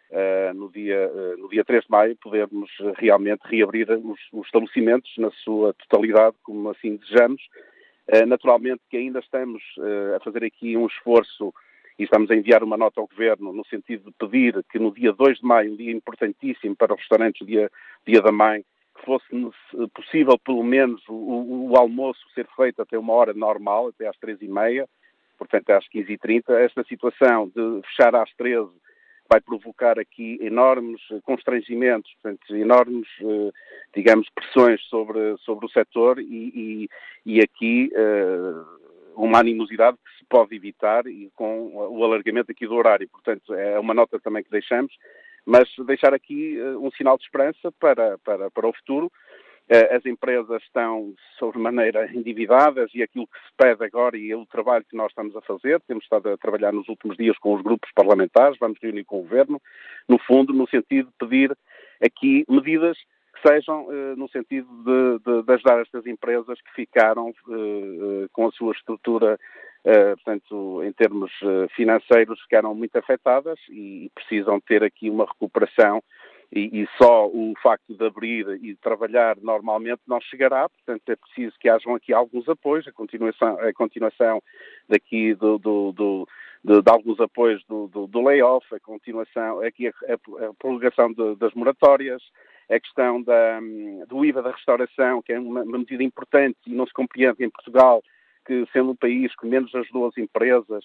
[SPEAKER 11] 3 de maio, podermos realmente reabrir os estabelecimentos na sua totalidade, como assim desejamos. Naturalmente que ainda estamos a fazer aqui um esforço e estamos a enviar uma nota ao Governo no sentido de pedir que no dia 2 de maio, um dia importantíssimo para os restaurantes, dia da Mãe, que fosse possível pelo menos o almoço ser feito até uma hora normal, até às 13h30, portanto às 15h30. Esta situação de fechar às 13h vai provocar aqui enormes constrangimentos, portanto, enormes, digamos, pressões sobre o setor e aqui uma animosidade que se pode evitar e com o alargamento aqui do horário. Portanto, é uma nota também que deixamos, mas deixar aqui um sinal de esperança para o futuro. As empresas estão sobremaneira endividadas e aquilo que se pede agora e é o trabalho que nós estamos a fazer, temos estado a trabalhar nos últimos dias com os grupos parlamentares, vamos reunir com o Governo, no fundo, no sentido de pedir aqui medidas que sejam no sentido de ajudar estas empresas que ficaram com a sua estrutura, portanto, em termos financeiros, ficaram muito afetadas e precisam ter aqui uma recuperação. E só o facto de abrir e de trabalhar normalmente não chegará, portanto é preciso que hajam aqui alguns apoios, a continuação daqui de alguns apoios do layoff, a continuação, aqui a prorrogação das moratórias, a questão do IVA da restauração, que é uma medida importante e não se compreende em Portugal, que sendo um país que menos ajudou as empresas,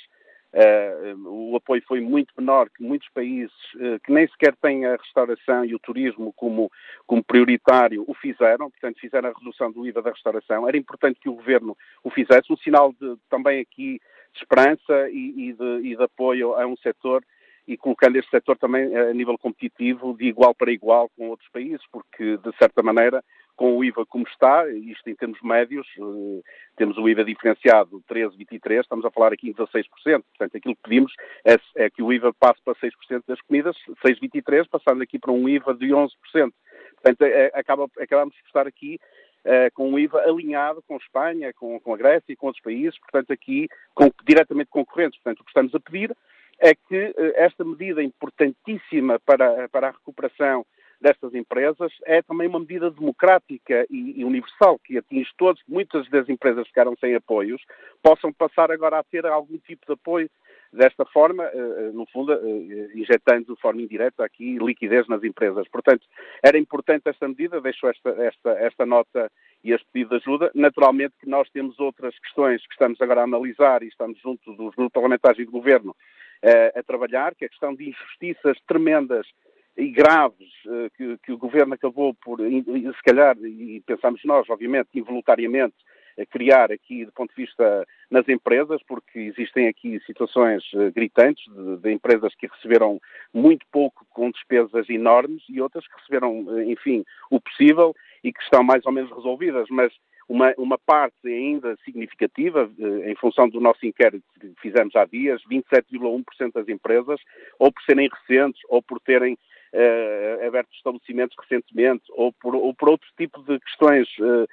[SPEAKER 11] o apoio foi muito menor que muitos países que nem sequer têm a restauração e o turismo como prioritário o fizeram, portanto fizeram a redução do IVA da restauração. Era importante que o Governo o fizesse, um sinal também aqui de esperança e de apoio a um setor e colocando este setor também a nível competitivo de igual para igual com outros países, porque de certa maneira com o IVA como está, isto em termos médios, temos o IVA diferenciado 13,23%, estamos a falar aqui em 16%, portanto aquilo que pedimos é que o IVA passe para 6% das comidas, 6,23%, passando aqui para um IVA de 11%. Portanto, acabamos por estar aqui com um IVA alinhado com a Espanha, com a Grécia e com outros países, portanto aqui diretamente concorrentes. Portanto, o que estamos a pedir é que esta medida importantíssima para a recuperação destas empresas é também uma medida democrática e universal que atinge todos. Muitas das empresas ficaram sem apoios, possam passar agora a ter algum tipo de apoio desta forma, no fundo, injetando de forma indireta aqui liquidez nas empresas. Portanto, era importante esta medida, deixo esta nota e este pedido de ajuda. Naturalmente que nós temos outras questões que estamos agora a analisar e estamos junto dos grupos parlamentares e do Governo a trabalhar, que é a questão de injustiças tremendas e graves que o Governo acabou por, se calhar, e pensamos nós, obviamente, involuntariamente, a criar aqui do ponto de vista nas empresas, porque existem aqui situações gritantes de empresas que receberam muito pouco com despesas enormes e outras que receberam, enfim, o possível e que estão mais ou menos resolvidas, mas uma parte ainda significativa, em função do nosso inquérito que fizemos há dias, 27,1% das empresas, ou por serem recentes, ou por terem aberto estabelecimentos recentemente, ou por outro tipo de questões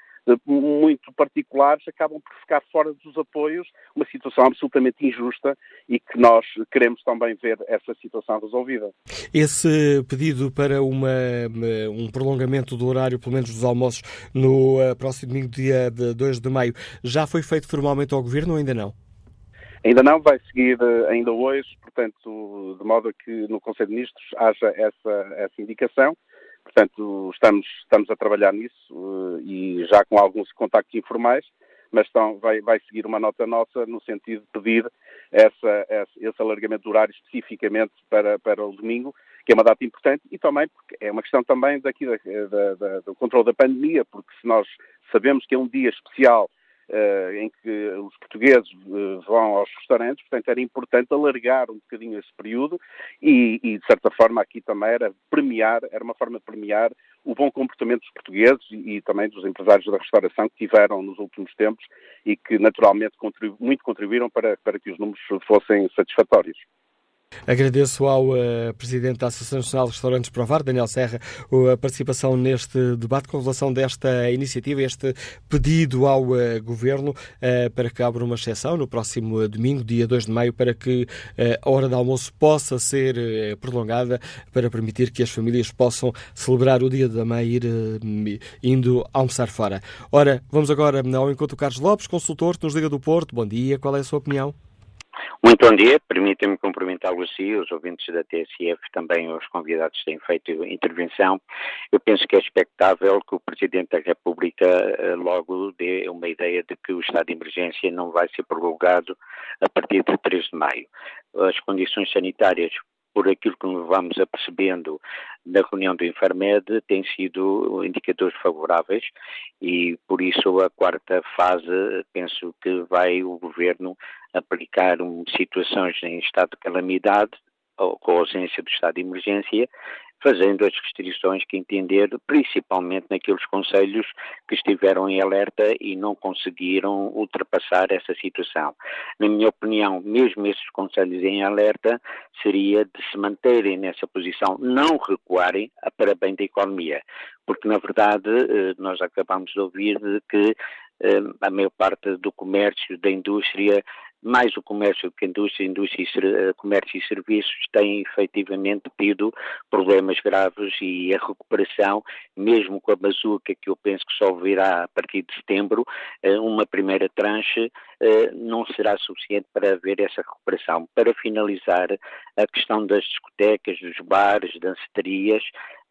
[SPEAKER 11] muito particulares, acabam por ficar fora dos apoios, uma situação absolutamente injusta e que nós queremos também ver essa situação resolvida.
[SPEAKER 2] Esse pedido para um prolongamento do horário, pelo menos dos almoços, no próximo domingo, dia 2 de maio, já foi feito formalmente ao Governo ou ainda não?
[SPEAKER 11] Ainda não, vai seguir ainda hoje, portanto, de modo a que no Conselho de Ministros haja essa indicação. Portanto, estamos a trabalhar nisso e já com alguns contactos informais, mas vai seguir uma nota nossa no sentido de pedir esse alargamento do horário especificamente para o domingo, que é uma data importante, e também porque é uma questão também daqui do controle da pandemia, porque se nós sabemos que é um dia especial em que os portugueses portugueses vão aos restaurantes, portanto era importante alargar um bocadinho esse período e de certa forma aqui também era uma forma de premiar o bom comportamento dos portugueses e também dos empresários da restauração que tiveram nos últimos tempos e que naturalmente muito contribuíram para que os números fossem satisfatórios.
[SPEAKER 2] Agradeço ao Presidente da Associação Nacional de Restaurantes Provar, Daniel Serra, a participação neste debate com relação desta iniciativa, este pedido ao Governo para que abra uma exceção no próximo domingo, dia 2 de maio, para que a hora de almoço possa ser prolongada para permitir que as famílias possam celebrar o Dia da Mãe indo almoçar fora. Ora, vamos agora ao encontro Carlos Lopes, consultor que nos liga do Porto. Bom dia, qual é a sua opinião?
[SPEAKER 12] Muito bom dia, permitem-me cumprimentá-lo assim, os ouvintes da TSF, também os convidados que têm feito intervenção. Eu penso que é expectável que o Presidente da República logo dê uma ideia de que o estado de emergência não vai ser prorrogado a partir de 3 de maio. As condições sanitárias, por aquilo que nos vamos apercebendo na reunião do Infarmed, têm sido indicadores favoráveis e, por isso, a quarta fase, penso que vai o Governo aplicar situações em estado de calamidade ou com ausência do estado de emergência, fazendo as restrições que entender, principalmente naqueles concelhos que estiveram em alerta e não conseguiram ultrapassar essa situação. Na minha opinião, mesmo esses concelhos em alerta, seria de se manterem nessa posição, não recuarem para bem da economia, porque na verdade nós acabamos de ouvir de que a maior parte do comércio, da indústria, mais o comércio que a indústria comércio e serviços têm efetivamente tido problemas graves e a recuperação, mesmo com a bazuca que eu penso que só virá a partir de setembro, uma primeira tranche não será suficiente para haver essa recuperação. Para finalizar, a questão das discotecas, dos bares, danceterias,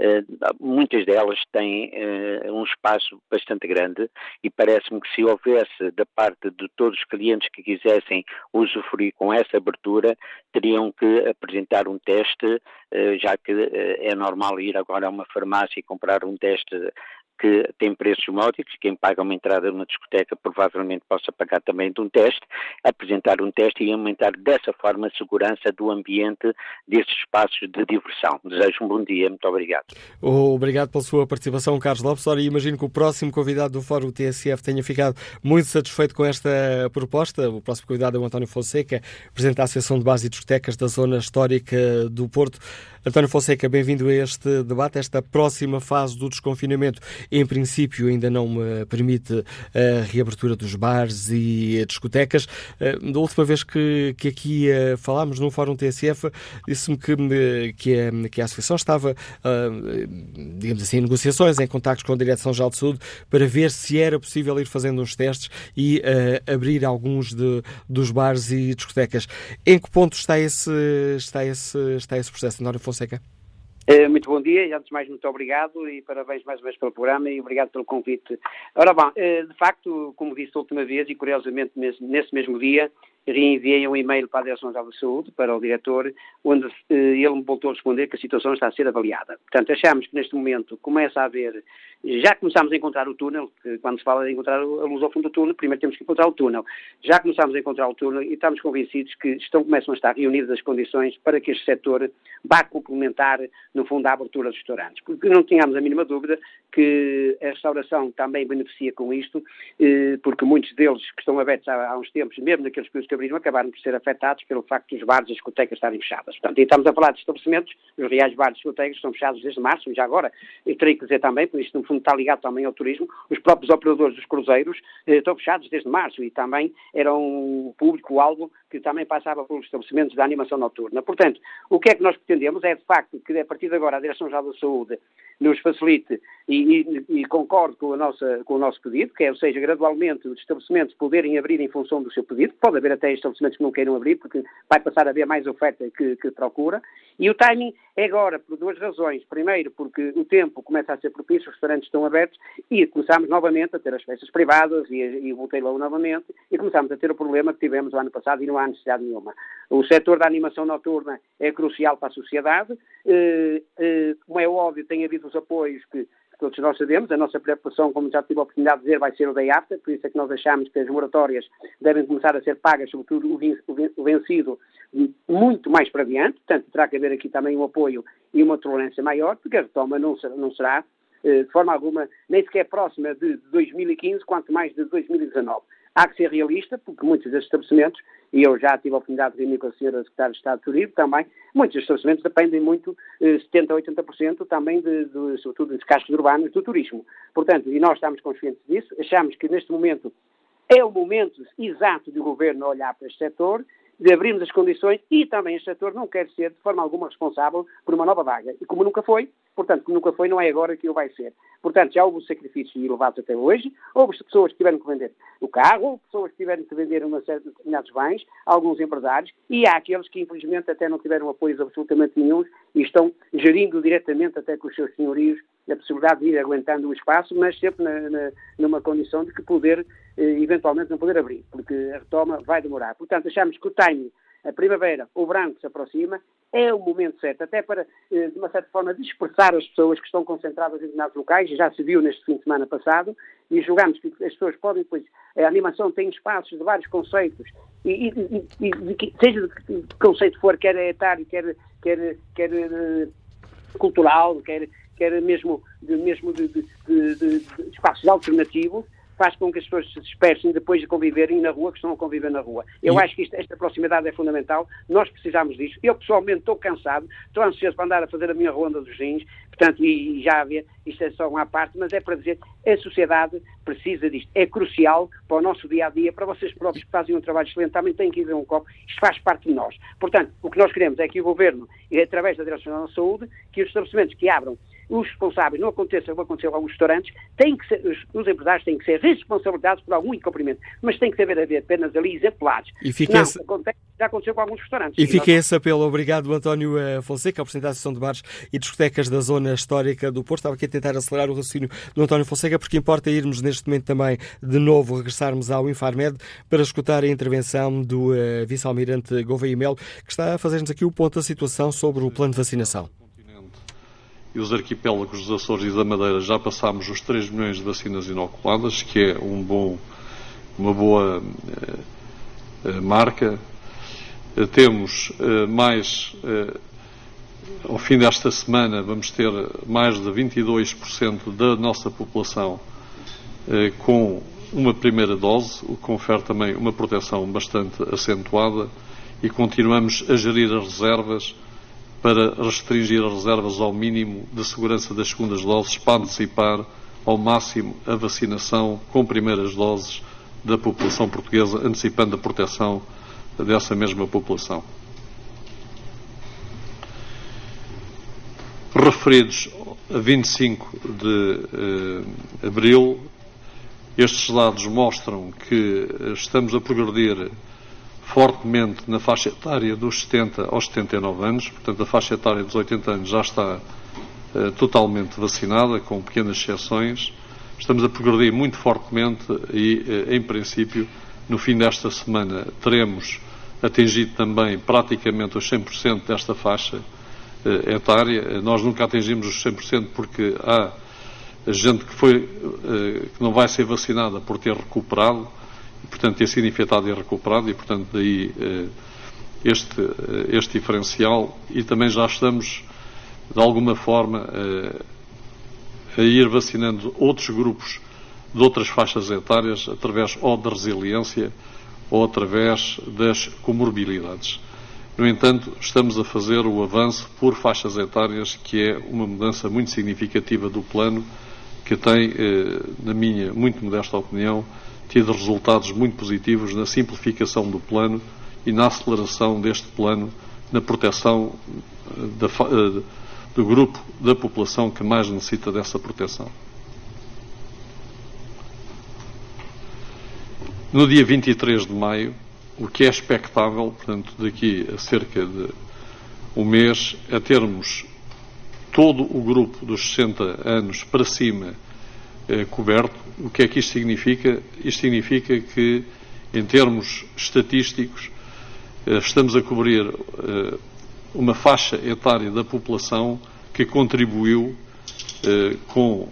[SPEAKER 12] muitas delas têm um espaço bastante grande e parece-me que se houvesse da parte de todos os clientes que quisessem usufruir com essa abertura, teriam que apresentar um teste, já que é normal ir agora a uma farmácia e comprar um teste que tem preços módicos, quem paga uma entrada numa discoteca provavelmente possa pagar também de um teste, apresentar um teste e aumentar dessa forma a segurança do ambiente desses espaços de diversão. Desejo um bom dia, muito obrigado.
[SPEAKER 2] Obrigado pela sua participação, Carlos Lopes. Ora, imagino que o próximo convidado do Fórum TSF tenha ficado muito satisfeito com esta proposta. O próximo convidado é o António Fonseca, Presidente da Associação de Bares e Discotecas da Zona Histórica do Porto. António Fonseca, bem-vindo a este debate. Esta próxima fase do desconfinamento, em princípio, ainda não permite a reabertura dos bares e discotecas. Da última vez que aqui falámos no Fórum TSF, disse-me que a Associação estava, digamos assim, em negociações, em contactos com a Direção-Geral de Saúde, para ver se era possível ir fazendo uns testes e abrir alguns dos bares e discotecas. Em que ponto está esse processo, António Fonseca?
[SPEAKER 13] Muito bom dia e, antes de mais, muito obrigado e parabéns mais uma vez pelo programa e obrigado pelo convite. Ora bom, de facto, como disse a última vez e curiosamente nesse mesmo dia, reenviei um e-mail para a Direção-Geral da Saúde, para o diretor, onde ele me voltou a responder que a situação está a ser avaliada. Portanto, achamos que neste momento começa a haver, já começámos a encontrar o túnel, quando se fala de encontrar a luz ao fundo do túnel, primeiro temos que encontrar o túnel. Já começámos a encontrar o túnel e estamos convencidos que começam a estar reunidas as condições para que este setor vá complementar, no fundo, a abertura dos restaurantes. Porque não tínhamos a mínima dúvida que a restauração também beneficia com isto, porque muitos deles que estão abertos há uns tempos, mesmo naqueles períodos que abriram, acabaram por ser afetados pelo facto dos bares e discotecas estarem fechadas. Portanto, e estamos a falar de estabelecimentos, os reais bares e discotecas estão fechados desde março, e já agora, eu terei que dizer também, por isto no fundo está ligado também ao turismo, os próprios operadores dos cruzeiros estão fechados desde março e também eram o público-alvo que também passava pelos estabelecimentos da animação noturna. Portanto, o que é que nós pretendemos é, de facto, que a partir de agora a Direção-Geral da Saúde nos facilite e concordo com o nosso pedido, que é, ou seja, gradualmente os estabelecimentos poderem abrir em função do seu pedido. Pode haver até estabelecimentos que não queiram abrir, porque vai passar a haver mais oferta que procura. E o timing é agora, por duas razões. Primeiro, porque o tempo começa a ser propício, os restaurantes estão abertos e começamos novamente a ter as festas privadas e o botelho novamente e começamos a ter o problema que tivemos o ano passado e não há necessidade nenhuma. O setor da animação noturna é crucial para a sociedade. Como é óbvio, tem havido os apoios que todos nós sabemos, a nossa preocupação, como já tive a oportunidade de dizer, vai ser o day after, por isso é que nós achamos que as moratórias devem começar a ser pagas, sobretudo o vencido, muito mais para diante, portanto terá que haver aqui também um apoio e uma tolerância maior, porque a retoma não será de forma alguma, nem sequer próxima de 2015, quanto mais de 2019. Há que ser realista, porque muitos desses estabelecimentos, e eu já tive a oportunidade de reunir com a senhora Secretária de Estado de Turismo também, muitos desses estabelecimentos dependem muito, 70% a 80% também, sobretudo dos cascos urbanos, do turismo. Portanto, e nós estamos conscientes disso, achamos que neste momento é o momento exato do Governo olhar para este setor, de abrirmos as condições e também este setor não quer ser de forma alguma responsável por uma nova vaga. E como nunca foi, portanto, como nunca foi, não é agora que o vai ser. Portanto, já houve sacrifícios elevados até hoje, houve pessoas que tiveram que vender o carro, houve pessoas que tiveram que vender uma série de determinados bens, alguns empresários, e há aqueles que infelizmente até não tiveram apoios absolutamente nenhum e estão gerindo diretamente até com os seus senhorios a possibilidade de ir aguentando o espaço, mas sempre numa condição de que poder, eventualmente, não poder abrir, porque a retoma vai demorar. Portanto, achamos que o timing, a primavera, o verão que se aproxima, é o momento certo, até para, de uma certa forma, dispersar as pessoas que estão concentradas em determinados locais, já se viu neste fim de semana passado, e julgamos que as pessoas podem, depois, a animação tem espaços de vários conceitos, e seja de que conceito for, quer etário, quer cultural, quer mesmo de espaços alternativos, faz com que as pessoas se dispersem depois de conviverem na rua, que estão a conviver na rua. Eu acho que esta proximidade é fundamental, nós precisamos disso. Eu, pessoalmente, estou cansado, estou ansioso para andar a fazer a minha ronda dos rins, portanto, e já havia, isto é só uma parte, mas é para dizer, a sociedade precisa disto. É crucial para o nosso dia-a-dia, para vocês próprios que fazem um trabalho excelente, também têm que ir ver um copo, isto faz parte de nós. Portanto, o que nós queremos é que o Governo, através da Direção-Geral da Saúde, que os estabelecimentos que abram, os responsáveis, não aconteça, como aconteceu com alguns restaurantes, os empresários têm que ser responsabilizados por algum incumprimento, mas tem que haver apenas ali exemplares.
[SPEAKER 2] E fica
[SPEAKER 13] já aconteceu com alguns restaurantes.
[SPEAKER 2] E fica esse apelo. Obrigado, António Fonseca, ao Presidente da Associação de Bares e Discotecas da Zona Histórica do Porto. Estava aqui a tentar acelerar o raciocínio do António Fonseca, porque importa irmos neste momento também, de novo, regressarmos ao Infarmed para escutar a intervenção do Vice-Almirante Gouveia e Melo, que está a fazer-nos aqui o ponto da situação sobre o plano de vacinação.
[SPEAKER 14] E os arquipélagos dos Açores e da Madeira já passámos os 3 milhões de vacinas inoculadas, que é uma boa marca. Temos ao fim desta semana, vamos ter mais de 22% da nossa população com uma primeira dose, o que confere também uma proteção bastante acentuada, e continuamos a gerir as reservas para restringir as reservas ao mínimo de segurança das segundas doses, para antecipar ao máximo a vacinação com primeiras doses da população portuguesa, antecipando a proteção dessa mesma população. Referidos a 25 de abril, estes dados mostram que estamos a progredir fortemente na faixa etária dos 70 aos 79 anos, portanto a faixa etária dos 80 anos já está totalmente vacinada, com pequenas exceções. Estamos a progredir muito fortemente e, em princípio, no fim desta semana teremos atingido também praticamente os 100% desta faixa etária. Nós nunca atingimos os 100% porque há gente que não vai ser vacinada por ter recuperado, portanto, ter sido infectado e recuperado, e, portanto, daí este diferencial. E também já estamos, de alguma forma, a ir vacinando outros grupos de outras faixas etárias, através ou da resiliência ou através das comorbilidades. No entanto, estamos a fazer o avanço por faixas etárias, que é uma mudança muito significativa do plano, que tem, na minha muito modesta opinião, tido resultados muito positivos na simplificação do plano e na aceleração deste plano, na proteção do grupo da população que mais necessita dessa proteção. No dia 23 de maio, o que é expectável, portanto, daqui a cerca de um mês, é termos todo o grupo dos 60 anos para cima coberto. O que é que isto significa? Isto significa que, em termos estatísticos, estamos a cobrir uma faixa etária da população que contribuiu com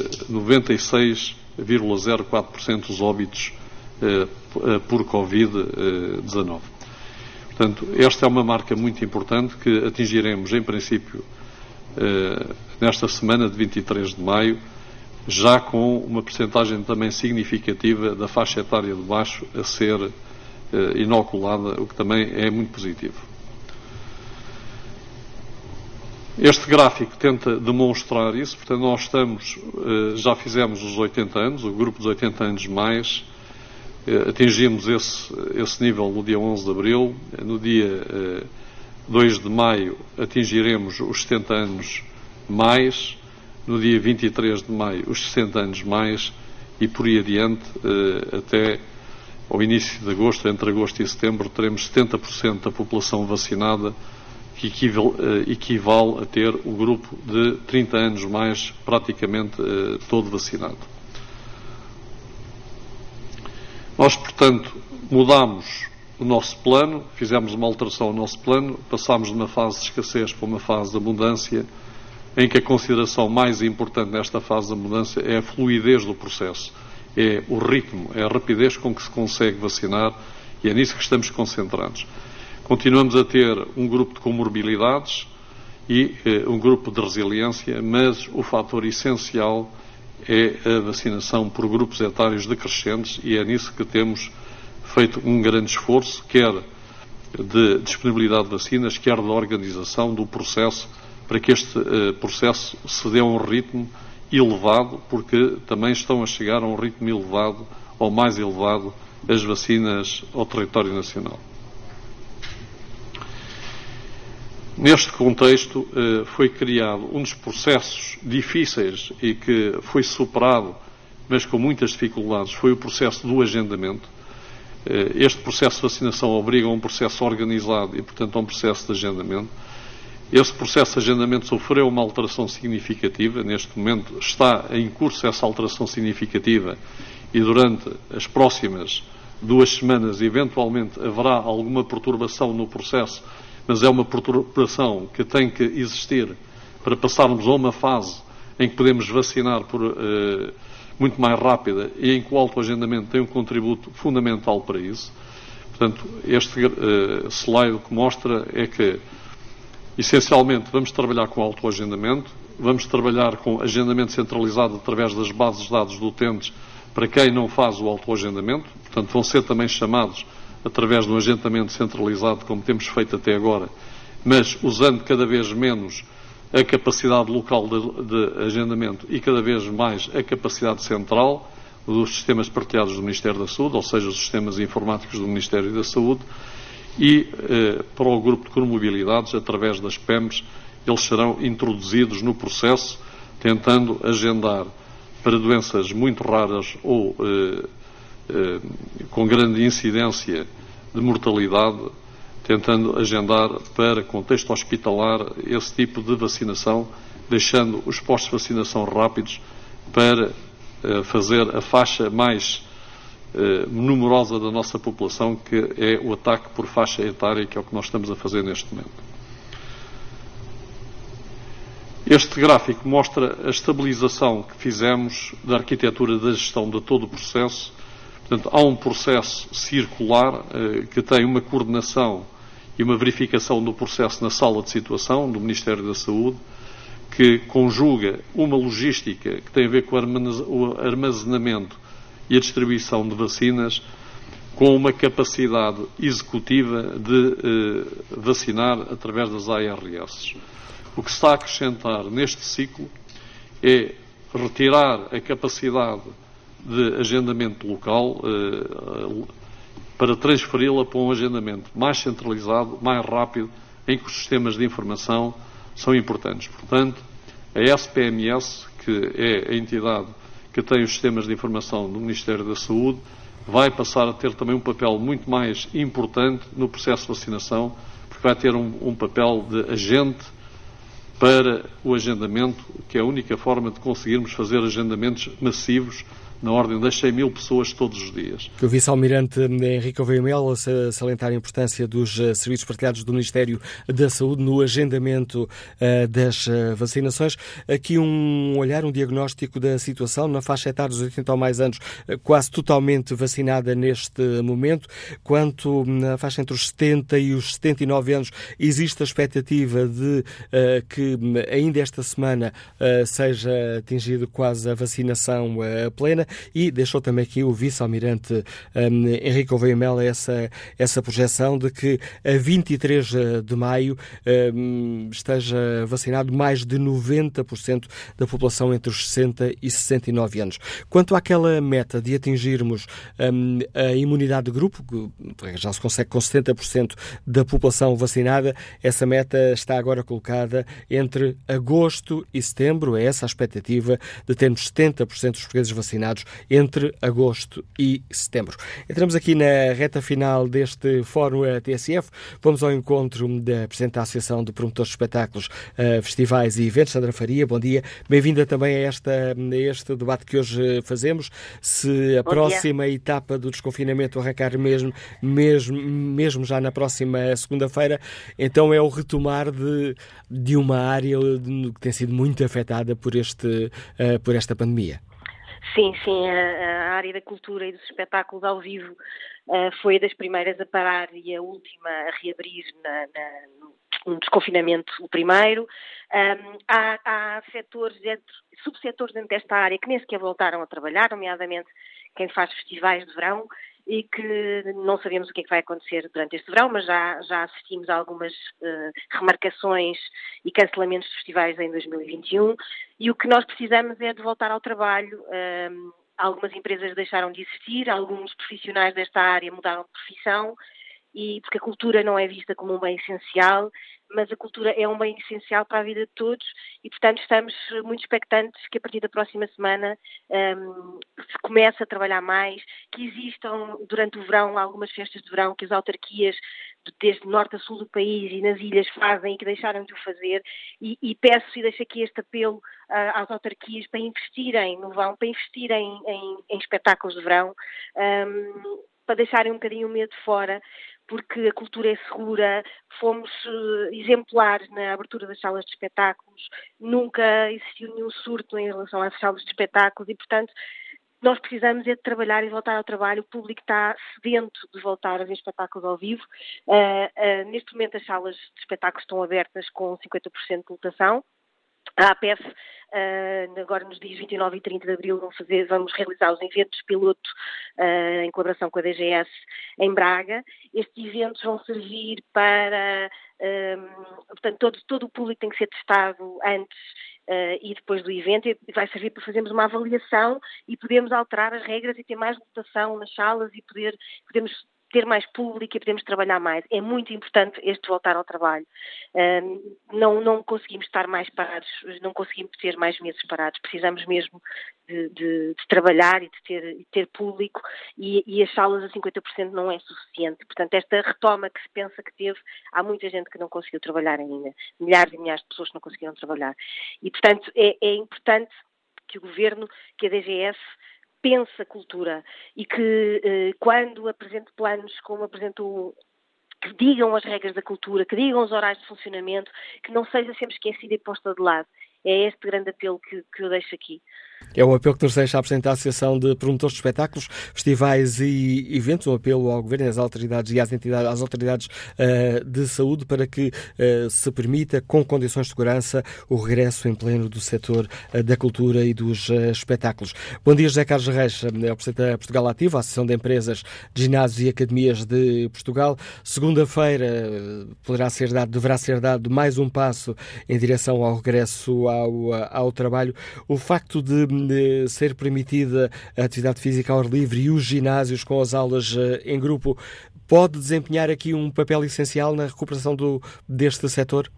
[SPEAKER 14] 96,04% dos óbitos por Covid-19. Portanto, esta é uma marca muito importante que atingiremos, em princípio, nesta semana de 23 de maio, já com uma percentagem também significativa da faixa etária de baixo a ser inoculada, o que também é muito positivo. Este gráfico tenta demonstrar isso, portanto, nós já fizemos os 80 anos, o grupo dos 80 anos mais, atingimos esse nível no dia 11 de abril, no dia 2 de maio atingiremos os 70 anos mais, no dia 23 de maio os 60 anos mais e por aí adiante, até ao início de agosto, entre agosto e setembro, teremos 70% da população vacinada, que equivale a ter o grupo de 30 anos mais praticamente todo vacinado. Nós, portanto, mudámos o nosso plano, fizemos uma alteração ao nosso plano, passámos de uma fase de escassez para uma fase de abundância, em que a consideração mais importante nesta fase de abundância é a fluidez do processo, é o ritmo, é a rapidez com que se consegue vacinar, e é nisso que estamos concentrados. Continuamos a ter um grupo de comorbilidades e um grupo de resiliência, mas o fator essencial é a vacinação por grupos etários decrescentes, e é nisso que temos feito um grande esforço, quer de disponibilidade de vacinas, quer da organização do processo, para que este processo se dê a um ritmo elevado, porque também estão a chegar a um ritmo elevado, ou mais elevado, as vacinas ao território nacional. Neste contexto, foi criado um dos processos difíceis e que foi superado, mas com muitas dificuldades, foi o processo do agendamento. Este processo de vacinação obriga a um processo organizado e, portanto, a um processo de agendamento. Esse processo de agendamento sofreu uma alteração significativa. Neste momento está em curso essa alteração significativa e durante as próximas 2 semanas, eventualmente, haverá alguma perturbação no processo, mas é uma perturbação que tem que existir para passarmos a uma fase em que podemos vacinar muito mais rápida e em que o autoagendamento tem um contributo fundamental para isso. Portanto, este slide que mostra é que, essencialmente, vamos trabalhar com autoagendamento, vamos trabalhar com agendamento centralizado através das bases de dados de utentes para quem não faz o autoagendamento, portanto, vão ser também chamados através de um agendamento centralizado, como temos feito até agora, mas usando cada vez menos a capacidade local de agendamento e cada vez mais a capacidade central dos sistemas partilhados do Ministério da Saúde, ou seja, os sistemas informáticos do Ministério da Saúde, e para o grupo de comorbilidades, através das PEMs, eles serão introduzidos no processo, tentando agendar para doenças muito raras ou com grande incidência de mortalidade, tentando agendar para contexto hospitalar esse tipo de vacinação, deixando os postos de vacinação rápidos para fazer a faixa mais numerosa da nossa população, que é o ataque por faixa etária, que é o que nós estamos a fazer neste momento. Este gráfico mostra a estabilização que fizemos da arquitetura da gestão de todo o processo. Portanto, há um processo circular que tem uma coordenação e uma verificação do processo na sala de situação do Ministério da Saúde, que conjuga uma logística que tem a ver com o armazenamento e a distribuição de vacinas, com uma capacidade executiva de vacinar através das ARS. O que se está a acrescentar neste ciclo é retirar a capacidade de agendamento local para transferi-la para um agendamento mais centralizado, mais rápido, em que os sistemas de informação são importantes. Portanto, a SPMS, que é a entidade que tem os sistemas de informação do Ministério da Saúde, vai passar a ter também um papel muito mais importante no processo de vacinação, porque vai ter um papel de agente para o agendamento, que é a única forma de conseguirmos fazer agendamentos massivos na ordem das 100.000 pessoas todos os dias.
[SPEAKER 2] O vice-almirante Henrique Gouveia Melo salientar a importância dos serviços partilhados do Ministério da Saúde no agendamento das vacinações. Aqui um olhar, um diagnóstico da situação na faixa etária dos 80 ou mais anos, quase totalmente vacinada neste momento. Quanto na faixa entre os 70 e os 79 anos, existe a expectativa de que ainda esta semana seja atingido quase a vacinação plena, e deixou também aqui o vice-almirante Henrique Gouveia Melo essa projeção de que a 23 de maio esteja vacinado mais de 90% da população entre os 60 e 69 anos. Quanto àquela meta de atingirmos a imunidade de grupo, que já se consegue com 70% da população vacinada, essa meta está agora colocada entre agosto e setembro. É essa a expectativa de termos 70% dos portugueses vacinados entre agosto e setembro. Entramos aqui na reta final deste Fórum TSF. Vamos ao encontro da Presidente da Associação de Promotores de Espetáculos, Festivais e Eventos, Sandra Faria. Bom dia. Bem-vinda também a este debate que hoje fazemos. Se a próxima etapa do desconfinamento arrancar mesmo já na próxima segunda-feira, então é o retomar de uma área que tem sido muito afetada por esta pandemia.
[SPEAKER 15] Sim, a área da cultura e dos espetáculos ao vivo foi das primeiras a parar e a última a reabrir no desconfinamento, o primeiro. Há subsetores dentro desta área que nem sequer voltaram a trabalhar, nomeadamente quem faz festivais de verão, e que não sabemos o que é que vai acontecer durante este verão, mas já assistimos a algumas remarcações e cancelamentos de festivais em 2021, e o que nós precisamos é de voltar ao trabalho. Algumas empresas deixaram de existir, alguns profissionais desta área mudaram de profissão, e porque a cultura não é vista como um bem essencial, mas a cultura é um bem essencial para a vida de todos, e portanto estamos muito expectantes que a partir da próxima semana se comece a trabalhar mais, que existam durante o verão algumas festas de verão que as autarquias desde norte a sul do país e nas ilhas fazem e que deixaram de o fazer, e peço e deixo aqui este apelo às autarquias para investirem no verão, para investirem em espetáculos de verão, para deixarem um bocadinho o medo fora, porque a cultura é segura. Fomos exemplares na abertura das salas de espetáculos, nunca existiu nenhum surto em relação às salas de espetáculos, e portanto nós precisamos é de trabalhar e voltar ao trabalho. O público está sedento de voltar a ver espetáculos ao vivo. Neste momento as salas de espetáculos estão abertas com 50% de lotação. A APF, agora nos dias 29 e 30 de abril, vamos realizar os eventos piloto em colaboração com a DGS em Braga. Estes eventos vão servir para, portanto, todo o público tem que ser testado antes e depois do evento, e vai servir para fazermos uma avaliação e podermos alterar as regras e ter mais lotação nas salas e podemos ter mais público e podemos trabalhar mais. É muito importante este voltar ao trabalho. Não conseguimos estar mais parados, não conseguimos ter mais meses parados. Precisamos mesmo de trabalhar e de ter público, e as salas a 50% não é suficiente. Portanto, esta retoma que se pensa que teve, há muita gente que não conseguiu trabalhar ainda. Milhares e milhares de pessoas que não conseguiram trabalhar. E, portanto, é importante que o Governo, que a DGS, pense a cultura, e que quando apresente planos como apresentou, que digam as regras da cultura, que digam os horários de funcionamento, que não seja sempre esquecida e posta de lado. É este grande apelo que eu deixo aqui.
[SPEAKER 2] É um apelo que nos deixa a apresentar a Associação de Promotores de Espetáculos, Festivais e Eventos, um apelo ao Governo, às autoridades e às autoridades de saúde para que se permita, com condições de segurança, o regresso em pleno do setor da cultura e dos espetáculos. Bom dia, José Carlos Reis, é o Presidente da Portugal Ativo, a Associação de Empresas de Ginásios e Academias de Portugal. Segunda-feira deverá ser dado mais um passo em direção ao regresso ao trabalho. O facto de ser permitida a atividade física ao ar livre e os ginásios com as aulas em grupo pode desempenhar aqui um papel essencial na recuperação deste setor?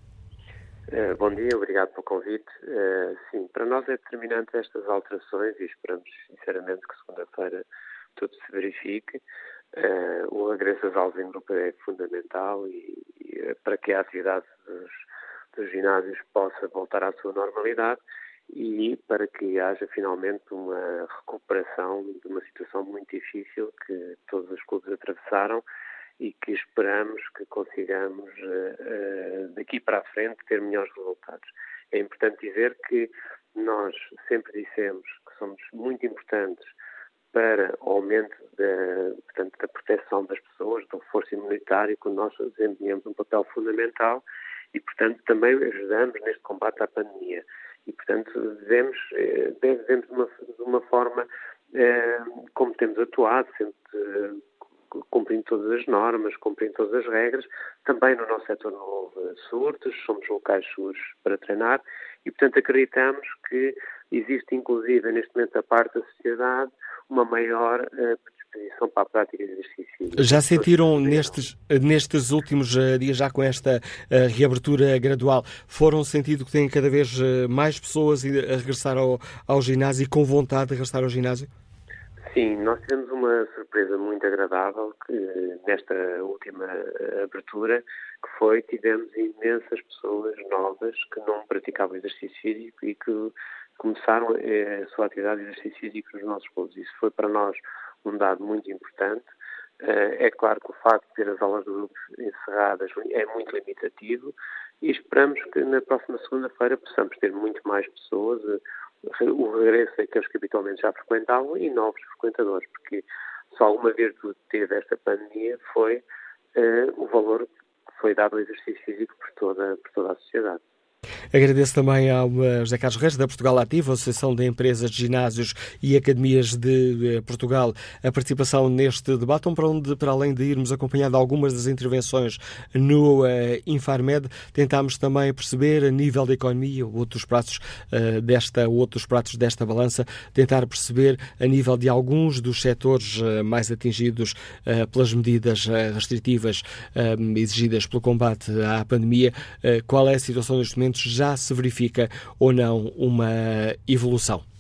[SPEAKER 16] Bom dia, obrigado pelo convite. Sim, para nós é determinante estas alterações e esperamos sinceramente que segunda-feira tudo se verifique. O regresso às aulas em grupo é fundamental e para que a atividade dos ginásios possa voltar à sua normalidade, e para que haja finalmente uma recuperação de uma situação muito difícil que todos os clubes atravessaram e que esperamos que consigamos daqui para a frente ter melhores resultados. É importante dizer que nós sempre dissemos que somos muito importantes para o aumento da proteção das pessoas, do reforço imunitário, que nós desempenhamos um papel fundamental e, portanto, também ajudamos neste combate à pandemia. E, portanto, devemos de uma forma como temos atuado, sempre cumprindo todas as normas, cumprindo todas as regras. Também no nosso setor não houve surtos, somos locais seguros para treinar e, portanto, acreditamos que existe, inclusive, neste momento, da parte da sociedade, uma maior predisposição para a prática de exercício.
[SPEAKER 2] Já sentiram nestes últimos dias, já com esta reabertura gradual, foram sentindo que têm cada vez mais pessoas a regressar ao ginásio e com vontade de regressar ao ginásio?
[SPEAKER 16] Sim, nós tivemos uma surpresa muito agradável que, nesta última abertura, tivemos imensas pessoas novas que não praticavam exercício físico e que começaram a sua atividade de exercício físico nos nossos clubes. Isso foi para nós um dado muito importante. É claro que o facto de ter as aulas do grupo encerradas é muito limitativo e esperamos que na próxima segunda-feira possamos ter muito mais pessoas, o regresso daqueles que habitualmente já frequentavam e novos frequentadores, porque só alguma virtude teve esta pandemia foi o valor que foi dado ao exercício físico por toda a sociedade.
[SPEAKER 2] Agradeço também ao José Carlos Reis, da Portugal Ativo, Associação de Empresas de Ginásios e Academias de Portugal, a participação neste debate, onde, para além de irmos acompanhando algumas das intervenções no Infarmed, tentámos também perceber, a nível da economia, outros pratos desta balança, tentar perceber, a nível de alguns dos setores mais atingidos pelas medidas restritivas exigidas pelo combate à pandemia, qual é a situação neste momento, já se verifica ou não uma evolução.